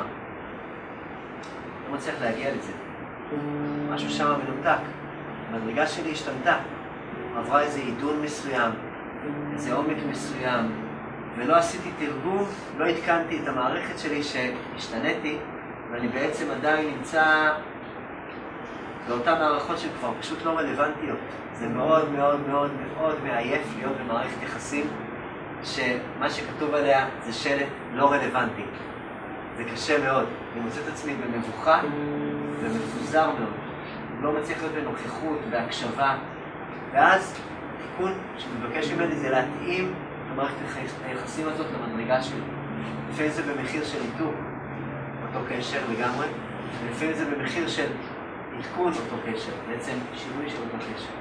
לא מצליח להגיע לזה. משהו שם מנותק. המדרגה שלי השתנתה. עברה איזה עידון מסוים, איזה עומק מסוים, ולא עשיתי תרגום, לא התקנתי את המערכת שלי שהשתניתי, ואני בעצם עדיין נמצא באותן מערכות שכבר פשוט לא רלוונטיות. זה מאוד מאוד מאוד מאוד מעייף להיות במערכת יחסים שמה שכתוב עליה זה שלט לא רלוונטי. זה קשה מאוד. אני מוצא את עצמי במבוכה ומפוזר מאוד. לא מצליח להיות בנוכחות, בהקשבה. ואז התיקון שמתבקש ממני זה להתאים את מערכת היחסים הזאת למדרגה שלי. לפעמים זה במחיר של איתור, אותו קשר לגמרי, ולפעמים זה במחיר של עדכון אותו קשר, בעצם שינוי של אותו קשר.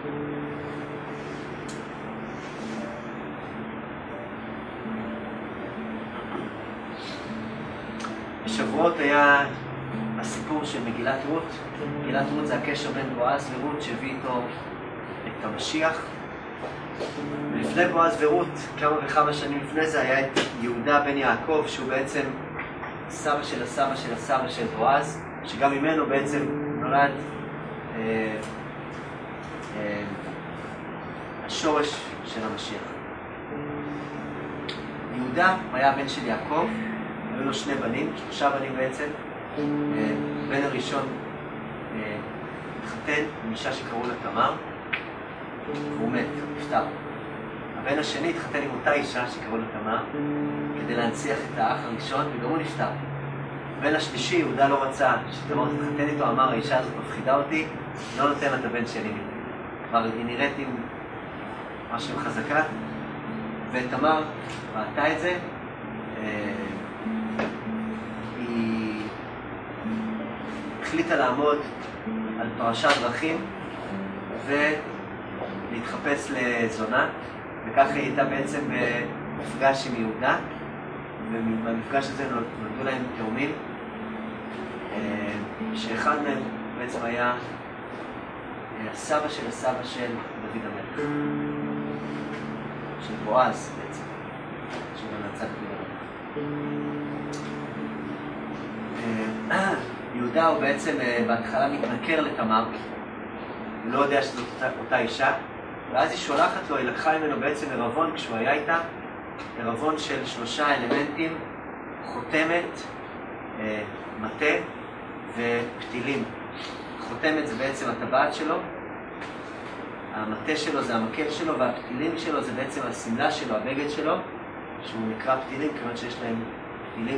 בשבועות היה הסיפור של מגילת רות. מגילת רות זה הקשר בין בועז ורות שהביא איתו את המשיח. ולפני בועז ורות, כמה וכמה שנים לפני זה, היה את יהודה בן יעקב, שהוא בעצם סבא של הסבא של הסבא של בועז, שגם ממנו בעצם נולד השורש של המשיח. יהודה היה הבן של יעקב, היו לו שני בנים, 3 בנים בעצם. בן הראשון התחתן עם אישה שקראו לה תמר, והוא מת, נפטר. הבן השני התחתן עם אותה אישה שקראו לה תמר, כדי להנציח את האח הראשון, וגם הוא נפטר. הבן השלישי, יהודה לא רצה שתמר תתחתן איתו, אמר, האישה הזאת מפחידה אותי, לא נותן לה את הבן שלי. כבר היא נראית עם משהו חזקה, ותמר ראתה את זה, היא החליטה לעמוד על פרשת דרכים ולהתחפש לזונה, וככה היא הייתה בעצם במפגש עם יהודה, ובמפגש הזה נולדו להם תאומים, שאחד מהם בעצם היה הסבא של הסבא של דוד המלך, של בועז בעצם, שהוא גם נצא דוד המלך. יהודה הוא בעצם בהתחלה מתנכר לתמר, הוא לא יודע שזאת אותה אישה, ואז היא שולחת לו, היא לקחה ממנו בעצם ערבון כשהוא היה איתה, ערבון של 3 אלמנטים, חותמת, מטה ופתילים. חותמת זה בעצם הטבעת שלו, המטה שלו זה המקל שלו, והפתילים שלו זה בעצם הסמלה שלו, הבגד שלו, שהוא נקרא פתילים, כיוון שיש להם פתילים.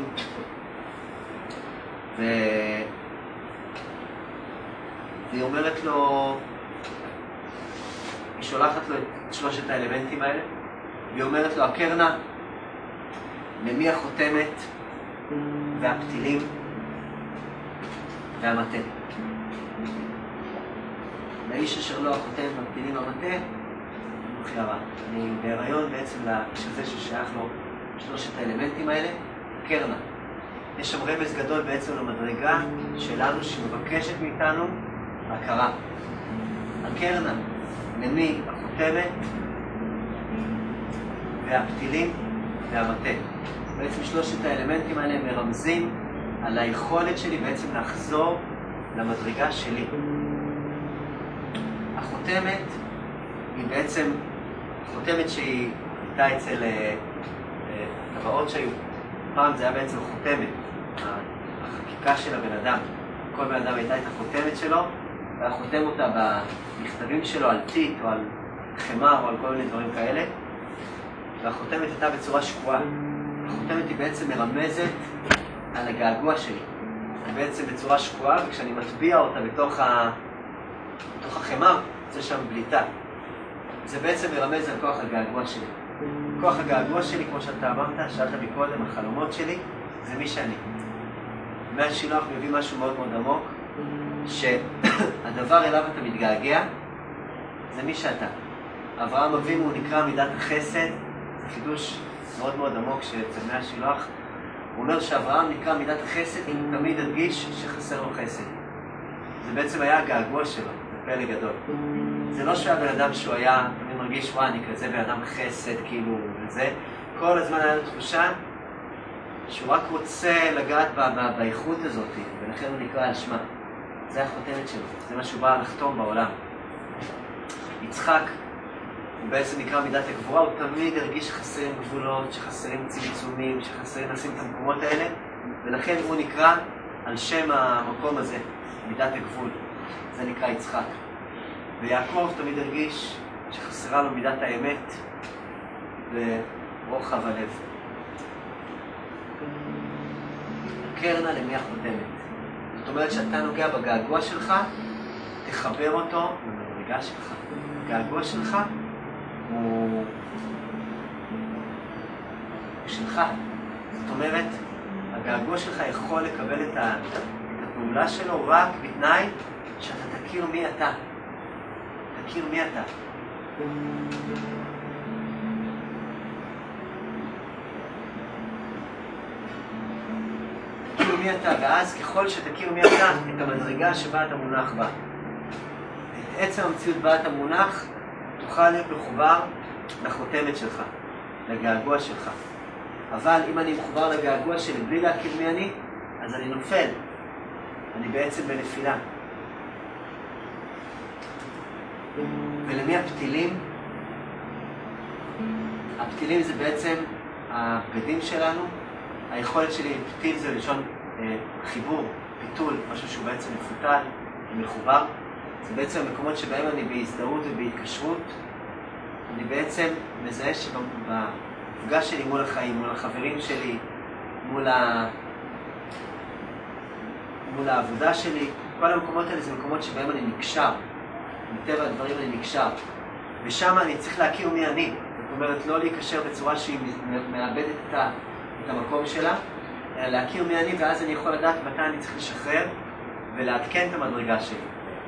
והיא אומרת לו, היא שולחת לו את 3 האלמנטים האלה, והיא אומרת לו, הקרנה, למי החותמת והפתילים והמטה. לאיש אשר לא החותמת והפתילים והמטה, נוכי הרע. אני בהיריון בעצם לאיש הזה ששייך לו 3 האלמנטים האלה, קרנה. יש שם רמז גדול בעצם למדרגה שלנו שמבקשת מאיתנו הכרה. הקרנה, למי החותמת והפתילים והמטה. בעצם 3 האלמנטים האלה מרמזים על היכולת שלי בעצם לחזור למדרגה שלי. החותמת היא בעצם חותמת שהיא הייתה אצל טבעות שהיו. פעם זה היה בעצם חותמת, החקיקה של הבן אדם. כל בן אדם הייתה את החותמת שלו, והיה חותם אותה במכתבים שלו על טיט או על חמר או על כל מיני דברים כאלה. והחותמת הייתה בצורה שקועה. החותמת היא בעצם מרמזת על הגעגוע שלי. היא בעצם בצורה שקועה, וכשאני מטביע אותה בתוך החמר, זה שם בליטה. זה בעצם מרמז על כוח הגעגוע שלי. כוח הגעגוע שלי, כמו שאתה אמרת, שאלת לי קודם, החלומות שלי, זה מי שאני. מהשילוח מביא משהו מאוד מאוד עמוק, שהדבר אליו אתה מתגעגע, זה מי שאתה. אברהם אבינו הוא נקרא מידת החסד, זה חידוש מאוד מאוד עמוק שאצל מהשילוח. הוא אומר שאברהם נקרא מידת החסד, כי הוא תמיד הדגיש שחסר לו חסד. זה בעצם היה הגעגוע שלו, זה פלא גדול. זה לא שהוא היה בן אדם שהוא היה, תמיד מרגיש, וואי, אני כזה בן אדם חסד, כאילו, וזה. כל הזמן היה לו תחושה שהוא רק רוצה לגעת באיכות הזאת, ולכן הוא נקרא על שמה. זה החותמת שלו, זה מה שהוא בא לחתום בעולם. יצחק, הוא בעצם נקרא מידת הגבורה, הוא תמיד הרגיש שחסרים גבולות, שחסרים צמצומים, שחסרים לשים את המקומות האלה, ולכן הוא נקרא על שם המקום הזה, מידת הגבול. זה נקרא יצחק. ויעקב תמיד הרגיש שחסרה לו מידת האמת ורוחב הלב. הקרנה למי החותמת. זאת אומרת שאתה נוגע בגעגוע שלך, תחבר אותו למדרגה שלך. הגעגוע שלך הוא שלך. זאת אומרת, הגעגוע שלך יכול לקבל את הפעולה שלו רק בתנאי שאתה תכיר מי אתה. תכיר מי אתה. תכיר מי אתה, ואז ככל שתכיר מי אתה, את המדרגה שבה אתה מונח בה. את עצם המציאות בה אתה מונח, תוכל להיות מחובר לחותמת שלך, לגעגוע שלך. אבל אם אני מחובר לגעגוע שלי בלי להכיר מי אני, אז אני נופל. אני בעצם בנפילה. ולמי הפתילים? הפתילים זה בעצם הבגדים שלנו. היכולת שלי עם פתיל זה לשון חיבור, פיתול, משהו שהוא בעצם מפותל, מחובר. זה בעצם המקומות שבהם אני בהזדהות ובהתקשרות. אני בעצם מזהה שבמפגש שלי מול החיים, מול החברים שלי, מול העבודה שלי, כל המקומות האלה זה מקומות שבהם אני נקשר. מטבע הדברים אני נקשר. ושם אני צריך להכיר מי אני. זאת אומרת, לא להיקשר בצורה שהיא מאבדת את המקום שלה, אלא להכיר מי אני, ואז אני יכול לדעת מתי אני צריך לשחרר ולעדכן את המדרגה שלי.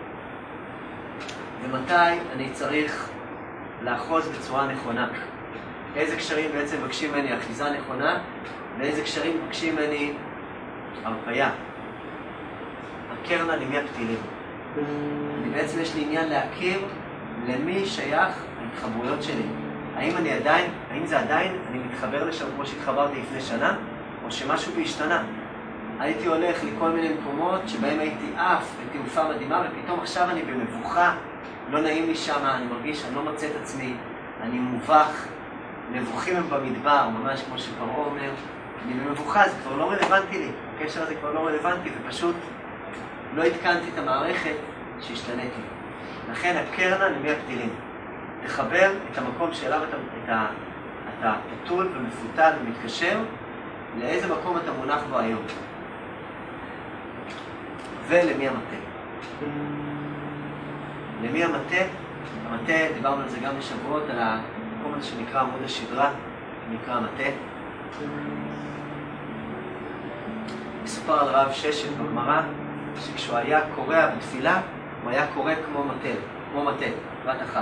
ומתי אני צריך לאחוז בצורה נכונה. איזה קשרים בעצם מבקשים ממני אחיזה נכונה, ואיזה קשרים מבקשים ממני הרפיה. הקרנה למי הפתילים. בעצם יש לי עניין להכיר למי שייך ההתחברויות שלי. האם זה עדיין, אני מתחבר לשם כמו שהתחברתי לפני שנה, או שמשהו בהשתנה. הייתי הולך לכל מיני מקומות שבהם הייתי עף בתעופה מדהימה, ופתאום עכשיו אני במבוכה, לא נעים לי שם, אני מרגיש שאני לא מוצא את עצמי, אני מובך, מבוכים הם במדבר, ממש כמו שפרעה אומר, אני במבוכה, זה כבר לא רלוונטי לי, הקשר הזה כבר לא רלוונטי, ופשוט לא התקנתי את המערכת שהשתניתי. לכן הקרנה למי הפתילים. תחבר את המקום שאליו אתה פתול ומפותל ומתקשר, לאיזה מקום אתה מונח בו היום. ולמי המטה. למי המטה? המטה, דיברנו על זה גם בשבועות, על המקום הזה שנקרא עמוד השדרה, שנקרא המטה. מסופר על רב ששת בגמרא, שכשהוא היה קורא בתפילה, הוא היה קורא כמו מטה, בת אחת.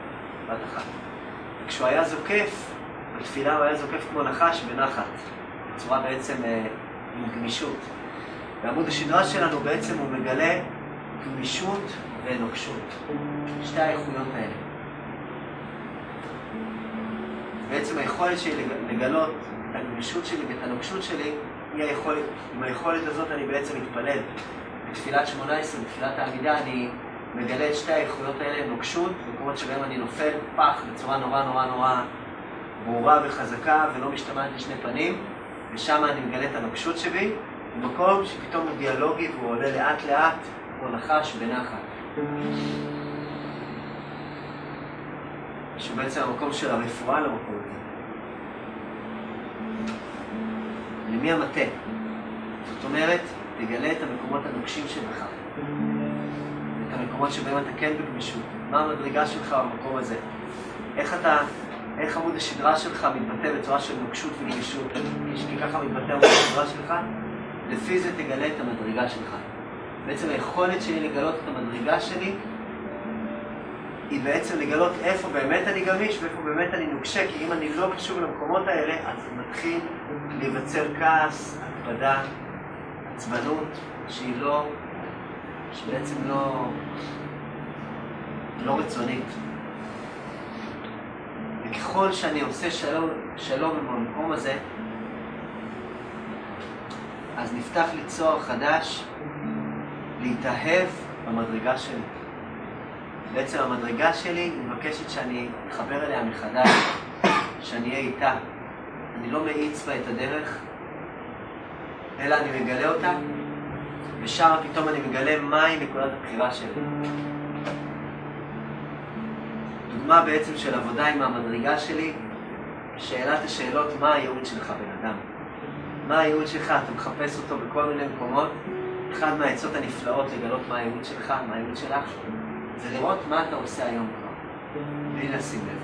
וכשהוא היה זוקף, בתפילה הוא היה זוקף כמו נחש בנחת, בצורה בעצם עם גמישות. בעמוד השדרה שלנו בעצם הוא מגלה גמישות ונוקשות, שתי האיכויות האלה. בעצם היכולת שלי לגלות את הגמישות שלי ואת הנוקשות שלי, עם היכולת הזאת אני בעצם מתפלל. בתפילת 18, בתפילת העמידה, אני מגלה את שתי האיכויות האלה, נוקשות, במקומות שבהם אני נופל פח בצורה נורא ברורה וחזקה ולא משתמעת לשני פנים, ושם אני מגלה את הנוקשות שבי, במקום שפתאום הוא דיאלוגי והוא עולה לאט לאט כמו נחש בנחת. שהוא בעצם המקום של הרפואה למקום הזה. למי המטה? זאת אומרת, תגלה את המקומות הנוקשים שלך. את המקומות שבהם אתה כן בגמישות. מה המדרגה שלך במקום הזה? איך עמוד השדרה שלך מתבטא בצורה של נוקשות וגמישות? כי ככה מתבטא עמוד השדרה שלך, לפי זה תגלה את המדרגה שלך. בעצם היכולת שלי לגלות את המדרגה שלי, היא בעצם לגלות איפה באמת אני גמיש ואיפה באמת אני נוקשה, כי אם אני לא קשור למקומות האלה, אז מתחיל להיווצר כעס, הקפדה, עצבנות, שבעצם לא רצונית. וככל שאני עושה שלום עם המקום הזה, אז נפתח לי צוהר חדש להתאהב במדרגה שלי. בעצם המדרגה שלי היא מבקשת שאני אתחבר אליה מחדש, שאני אהיה איתה. אני לא מאיץ בה את הדרך, אלא אני מגלה אותה, ושם פתאום אני מגלה מהי נקודת הבחירה שלי. דוגמה בעצם של עבודה עם המדרגה שלי, שאלת השאלות, מה הייעוד שלך בן אדם? מה הייעוד שלך? אתה מחפש אותו בכל מיני מקומות. אחד מהעצות הנפלאות לגלות מה הייעוד שלך, מה הייעוד שלך, זה לראות מה אתה עושה היום כבר, בלי לשים לב.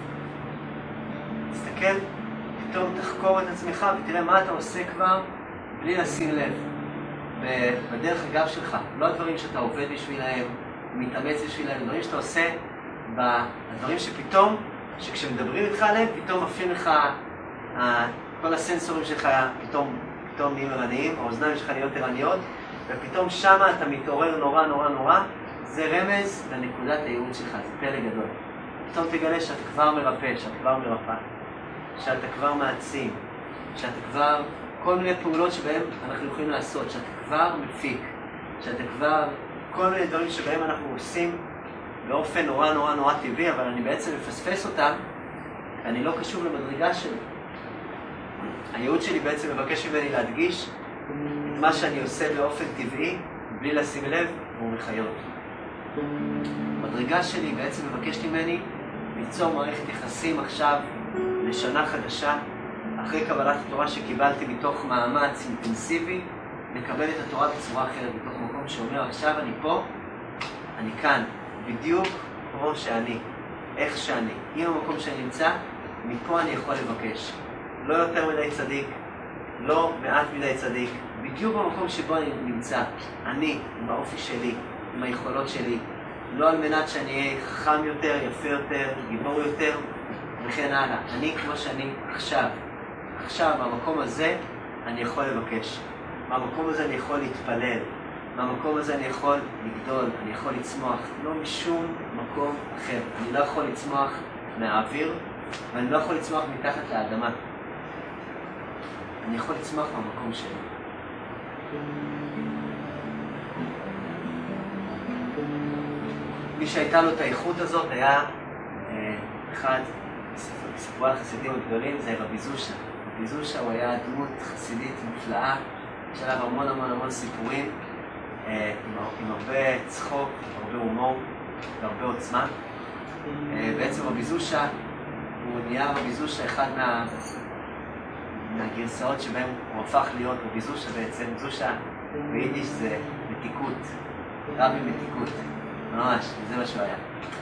תסתכל, פתאום תחקור את עצמך ותראה מה אתה עושה כבר, בלי לשים לב. בדרך אגב שלך, לא הדברים שאתה עובד בשבילהם, מתאמץ בשבילהם, הדברים שאתה עושה, הדברים שפתאום, שכשמדברים איתך עליהם, פתאום מפעים לך, כל הסנסורים שלך פתאום נהיים ערניים, האוזניים שלך נהיות ערניות, ופתאום שמה אתה מתעורר נורא נורא נורא, זה רמז לנקודת הייעוד שלך, זה פלא גדול. פתאום תגלה שאתה כבר מרפא, שאתה כבר מרפא, שאתה כבר מעצים, שאתה כבר, כל מיני פעולות שבהם אנחנו יכולים לעשות, שאתה כבר מפיק, שאתה כבר, כל מיני דברים שבהם אנחנו עושים באופן נורא נורא נורא טבעי, אבל אני בעצם מפספס אותם, אני לא קשור למדרגה שלי. הייעוד שלי בעצם מבקש ממני להדגיש את מה שאני עושה באופן טבעי, בלי לשים לב, והוא מחיות. המדרגה שלי בעצם מבקשת ממני ליצור מערכת יחסים עכשיו לשנה חדשה, אחרי קבלת התורה שקיבלתי מתוך מאמץ אינטנסיבי, לקבל את התורה בצורה אחרת, מתוך מקום שאומר עכשיו אני פה, אני כאן, בדיוק כמו שאני, איך שאני. עם המקום שאני נמצא, מפה אני יכול לבקש. לא יותר מדי צדיק, לא מעט מדי צדיק, בדיוק במקום שבו אני נמצא, אני, עם האופי שלי, עם היכולות שלי, לא על מנת שאני אהיה חכם יותר, יפה יותר, גיבור יותר, וכן הלאה. אני כמו שאני עכשיו. עכשיו, במקום הזה אני יכול לבקש. במקום הזה אני יכול להתפלל. במקום הזה אני יכול לגדול, אני יכול לצמוח. לא משום מקום אחר. אני לא יכול לצמוח מהאוויר, ואני לא יכול לצמוח מתחת לאדמה. אני יכול לצמוח במקום שלי. מי שהייתה לו את האיכות הזאת היה אחד, סיפרו על חסידים הגדולים, זה רבי זושה. רבי זושה הוא היה דמות חסידית מופלאה, יש עליו המון המון המון סיפורים, עם הרבה צחוק, הרבה הומור והרבה עוצמה. בעצם רבי זושה, הוא נהיה רבי זושה אחד מהגרסאות שבהם הוא הפך להיות רבי זושה בעצם. זושה ביידיש זה מתיקות, רבי מתיקות, ממש, זה מה שהוא היה.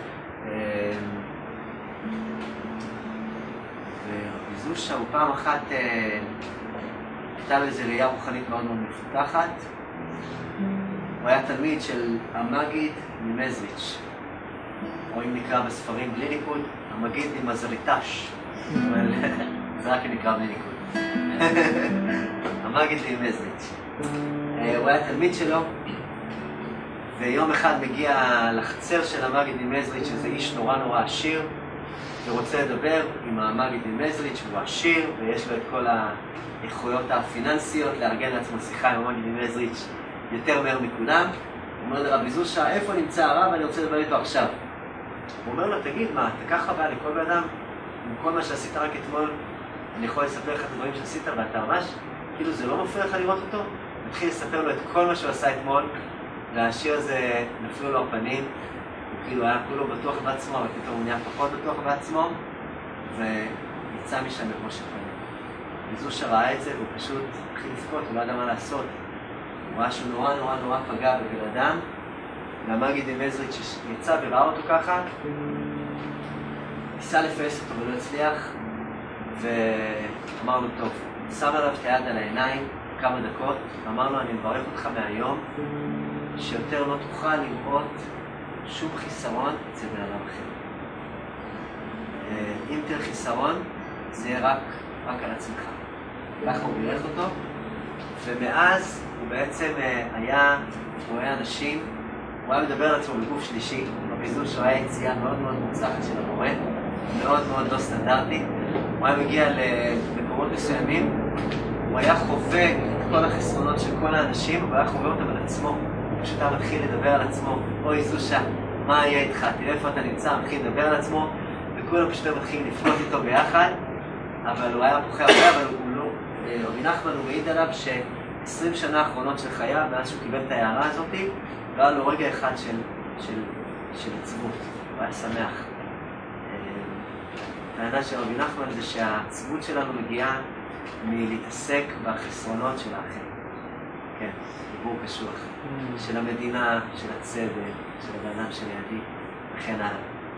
ורבי זושה הוא פעם אחת הייתה לו איזו ראייה רוחנית מאוד מאוד מפותחת. הוא היה תלמיד של המגיד ממזריץ', או אם נקרא בספרים בלי ניקוד, המגיד ממזריטש, אבל זה רק נקרא בלי ניקוד. המגיד ממזריץ'. הוא היה תלמיד שלו, ויום אחד מגיע לחצר של המגיד ממזריץ', שזה איש נורא נורא עשיר, ורוצה לדבר עם המגיד ממזריץ', שהוא עשיר, ויש לו את כל האיכויות הפיננסיות לארגן לעצמו שיחה עם המגיד ממזריץ' יותר מהר מכולם. הוא אומר לרבי זושה, איפה נמצא הרב? אני רוצה לדבר איתו עכשיו. הוא אומר לו, תגיד, מה, אתה ככה בא לכל בן אדם? עם כל מה שעשית רק אתמול, אני יכול לספר לך את הדברים שעשית, ואתה ממש, כאילו זה לא מפריע לך לראות אותו? מתחיל לספר לו את כל מה שהוא עשה אתמול, והשיר הזה נפלו לו הפנים, הוא כאילו היה כולו בטוח בעצמו, ופתאום הוא נהיה פחות בטוח בעצמו, ויצא משם בראש הפנים. וזושה ראה את זה, והוא פשוט התחיל לבכות, הוא לא ידע מה לעשות. הוא ראה שהוא נורא נורא נורא פגע בבן אדם, והמגיד ממזריץ' יצא וראה אותו ככה, ניסה לפייס אותו ולא הצליח, ואמר לו טוב, שם עליו את היד על העיניים כמה דקות, ואמר לו אני מברך אותך מהיום, שיותר לא תוכל לראות שום חיסרון אצל בן אדם אחר. אם תראה חיסרון, זה יהיה רק על עצמך. ככה הוא בירך אותו, ומאז הוא בעצם היה רואה אנשים, הוא היה מדבר על עצמו בגוף שלישי, רבי זושה היה יציאה מאוד מאוד מוצלחת של המורה, מאוד מאוד לא סטנדרטי. הוא היה מגיע למקומות מסוימים, הוא היה חווה את כל החסרונות של כל האנשים, הוא היה חווה אותם על עצמו. הוא פשוט היה מתחיל לדבר על עצמו, אוי זושה, מה יהיה איתך, תראה איפה אתה נמצא, מתחיל לדבר על עצמו, וכולם פשוט מתחילים לפנות איתו ביחד, אבל הוא היה בוכה הרבה, אבל הוא לא, רבי נחמן הוא מעיד עליו ש20 שנה האחרונות של חייו, מאז שהוא קיבל את ההערה הזאת, לא היה לו רגע אחד של עצבות, הוא היה שמח. העניין של רבי נחמן זה שהעצבות שלנו מגיעה מלהתעסק בחסרונות של האחר. כן, דיבור קשוח. של המדינה, של הצדק, של האדם שלידי, וכן הלאה.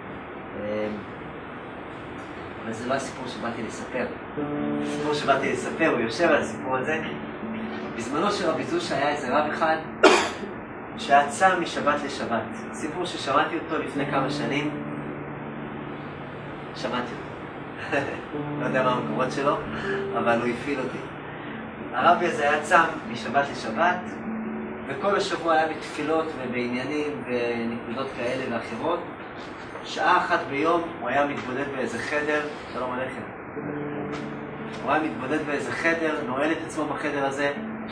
אבל זה לא הסיפור שבאתי לספר. הסיפור שבאתי לספר, הוא יושב על הסיפור הזה. בזמנו של רבי זושה היה איזה רב אחד שיצא משבת לשבת. סיפור ששמעתי אותו לפני כמה שנים. שמעתי אותו. לא יודע מה המקומות שלו, אבל הוא הפעיל אותי. הרבי הזה היה צם משבת לשבת, וכל השבוע היה בתפילות ובעניינים ונקודות כאלה ואחרות. שעה אחת ביום הוא היה מתבודד באיזה חדר, שלום עליכם. הוא היה מתבודד באיזה חדר, נועל את עצמו בחדר הזה,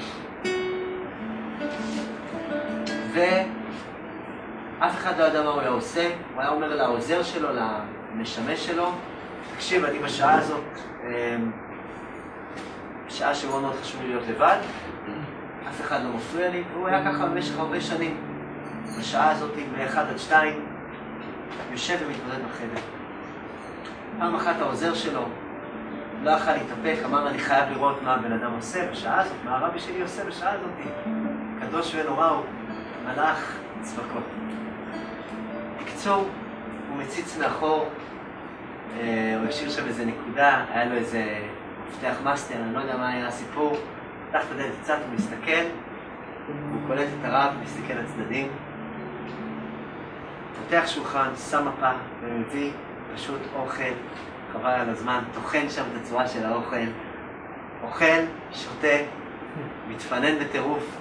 ואף אחד לא ידע מה הוא היה עושה. הוא היה אומר לעוזר שלו, למשמש שלו, תקשיב, אני בשעה הזאת, שעה שמאוד מאוד חשוב לי להיות לבד, אף אחד לא מפריע לי, והוא היה ככה במשך הרבה שנים. בשעה הזאת, מ-1 עד 2, יושב ומתמודד בחדר. פעם אחת העוזר שלו לא יכול להתאפק, אמר, אני חייב לראות מה הבן אדם עושה בשעה הזאת, מה הרבי שלי עושה בשעה הזאת. קדוש ונורא הוא מלאך צבקות. בקצור, הוא מציץ מאחור, הוא השאיר שם איזה נקודה, היה לו איזה מפתח מאסטר, אני לא יודע מה היה הסיפור. פתח את הדלת קצת, הוא מסתכל, הוא קולט את הרב, מסתכל לצדדים, פותח שולחן, שם מפה ומביא פשוט אוכל, חבל על הזמן, טוחן שם את הצורה של האוכל, אוכל, שותה, מתפנן בטירוף.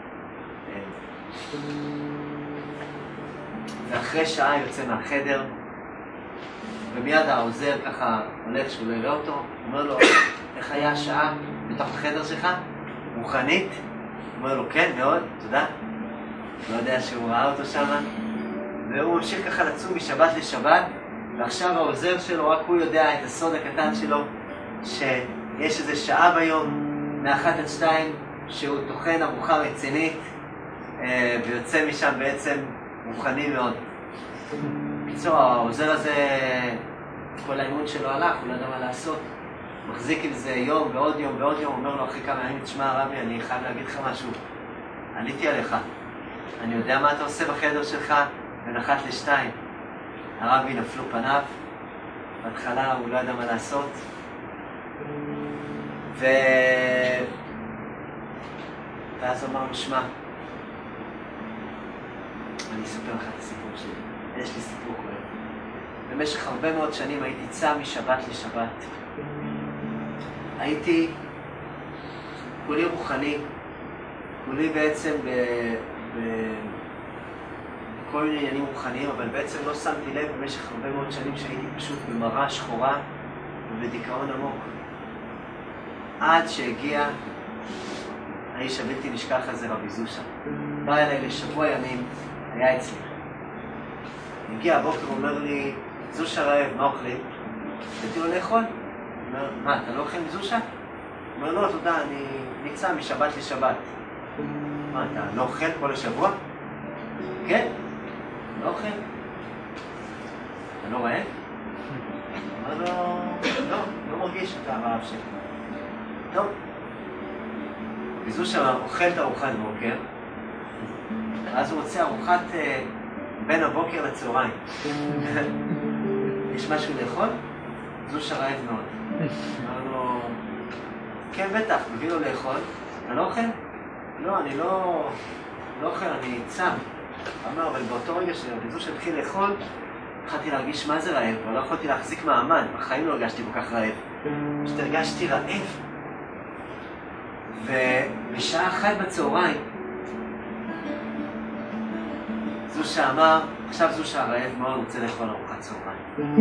ואחרי שעה יוצא מהחדר, ומיד העוזר ככה הולך שהוא לא יראה אותו, הוא אומר לו, איך היה השעה בתוך החדר שלך? רוחנית? הוא אומר לו, כן, מאוד, תודה. לא יודע שהוא ראה אותו שם. והוא ממשיך ככה לצום משבת לשבת, ועכשיו העוזר שלו, רק הוא יודע את הסוד הקטן שלו, שיש איזו שעה ביום, מ-1 עד 2, שהוא טוחן ארוחה רצינית, ויוצא משם בעצם רוחני מאוד. בקיצור, העוזר הזה, כל האימון שלו הלך, הוא לא יודע מה לעשות. מחזיק עם זה יום ועוד יום ועוד יום, אומר לו אחרי כמה ימים, תשמע הרבי, אני חייב להגיד לך משהו. עליתי עליך. אני יודע מה אתה עושה בחדר שלך בין 1 ל-2. הרבי נפלו פניו, בהתחלה הוא לא ידע מה לעשות. ואז הוא אמר לו, שמע, אני אספר לך את הסיפור שלי. יש לי סיפור כואב. במשך הרבה מאוד שנים הייתי צם משבת לשבת. הייתי כולי רוחני, כולי בעצם בכל מיני עניינים רוחניים, אבל בעצם לא שמתי לב במשך הרבה מאוד שנים שהייתי פשוט במראה שחורה ובדיכאון עמוק. עד שהגיע האיש הבלתי נשכח הזה, רבי זושה. בא אליי לשבוע ימים, היה אצלי. הגיע הבוקר, הוא אומר לי, זושה רעב, מה אוכלים? הייתי לו לאכול. הוא אומר, מה, אתה לא אוכל מזושה? הוא אומר, לא, תודה, אני ניצא משבת לשבת. מה, אתה לא אוכל כל השבוע? כן, לא אוכל. אתה לא רעב? הוא אומר לו, לא מרגיש את הרעב שלי. טוב. וזושה אוכל את ארוחת בוקר, אז הוא רוצה ארוחת בין הבוקר לצהריים. יש משהו לאכול? זושה רעב מאוד. אמר לו, כן בטח, מביא לו לאכול. אתה לא אוכל? לא, אני לא אוכל, אני צם. אמר, אבל באותו רגע שזושה התחיל לאכול, התחלתי להרגיש מה זה רעב, אבל לא יכולתי להחזיק מעמד, בחיים לא הרגשתי כל כך רעב. פשוט הרגשתי רעב. ובשעה 1 בצהריים, זושה אמר, עכשיו זושה הרעב מאוד רוצה לאכול ארוחת צהריים.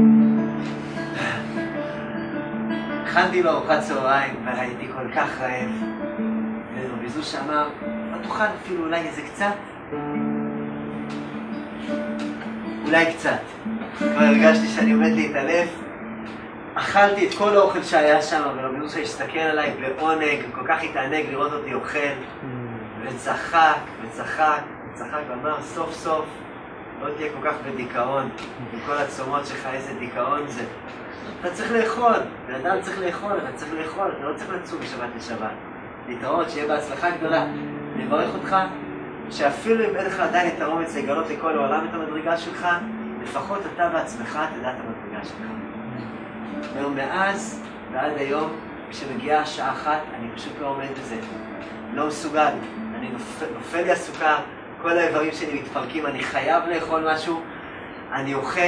הכנתי לו ארוחת צהריים והייתי כל כך רעב. ורבי זושה אמר, לא תאכל אפילו אולי איזה קצת? אולי קצת. כבר הרגשתי שאני עומד להתעלף. אכלתי את כל האוכל שהיה שם, ורבי מוסא הסתכל עליי בעונג, כל כך התענג לראות אותי אוכל, וצחק, וצחק, וצחק, ואמר סוף סוף, לא תהיה כל כך בדיכאון, בכל הצומות שלך איזה דיכאון זה. אתה צריך לאכול, בן אדם צריך לאכול, אתה צריך לאכול, אתה לא צריך לצום משבת לשבת. להתראות, שיהיה בהצלחה גדולה. אני מברך אותך, שאפילו אם אין לך עדיין את האומץ לגלות לכל העולם את המדרגה שלך, לפחות אתה בעצמך תדע את המדרגה שלך. ומאז ועד היום, כשמגיעה השעה 1, אני פשוט לא עומד בזה. לא מסוגל, אני נופל לי הסוכר, כל האיברים שלי מתפרקים, אני חייב לאכול משהו, אני אוכל,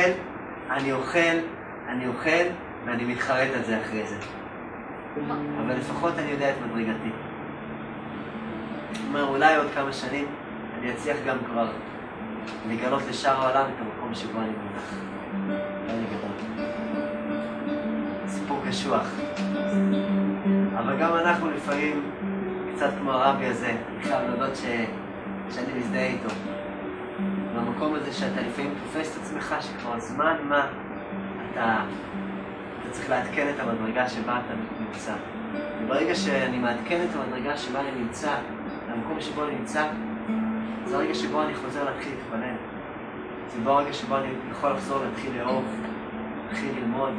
ואני מתחרט על זה אחרי זה. אבל לפחות אני יודע את מדרגתי. אומר, אולי עוד כמה שנים אני אצליח גם כבר לגלות לשאר העולם את המקום שבו אני מונח. אני גדול. סיפור קשוח. אבל גם אנחנו לפעמים, קצת כמו הרבי הזה, אני חייב להודות שאני מזדהה איתו. במקום הזה שאתה לפעמים תופס את עצמך שכבר זמן מה אתה צריך לעדכן את המדרגה שבה אתה נמצא. וברגע שאני מעדכן את המדרגה שבה אני נמצא, למקום שבו אני נמצא, זה הרגע שבו אני חוזר להתחיל להתפלל. זה הרגע שבו אני יכול לחזור להתחיל לאהוב, להתחיל ללמוד.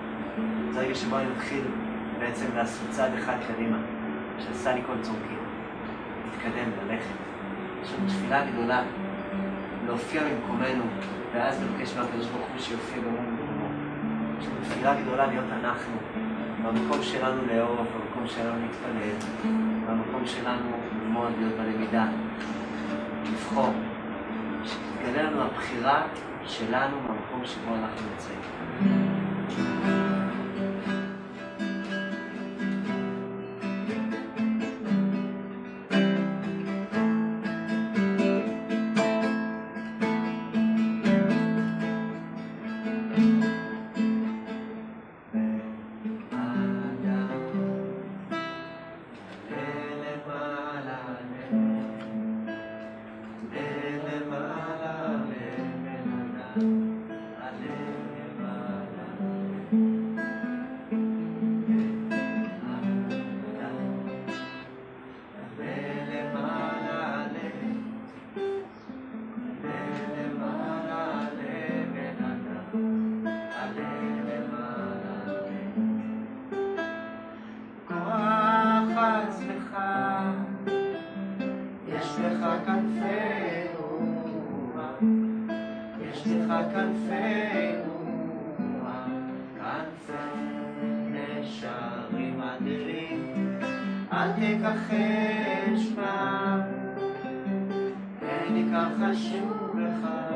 זה הרגע שבו אני מתחיל בעצם לעשות צעד אחד קדימה, שעשה לי כל צורכי. להתקדם, ללכת. יש לנו תפילה גדולה, להופיע במקומנו, ואז לבקש מהקדוש ברוך הוא שיופיע גם במקומו. יש לנו תפילה גדולה להיות אנחנו, במקום שלנו לאהוב, במקום שלנו להתפלל, במקום שלנו ללמוד, להיות בלמידה, לבחור, שתתגלה לנו הבחירה שלנו במקום שבו אנחנו נמצאים. אין לי כך חשוב לך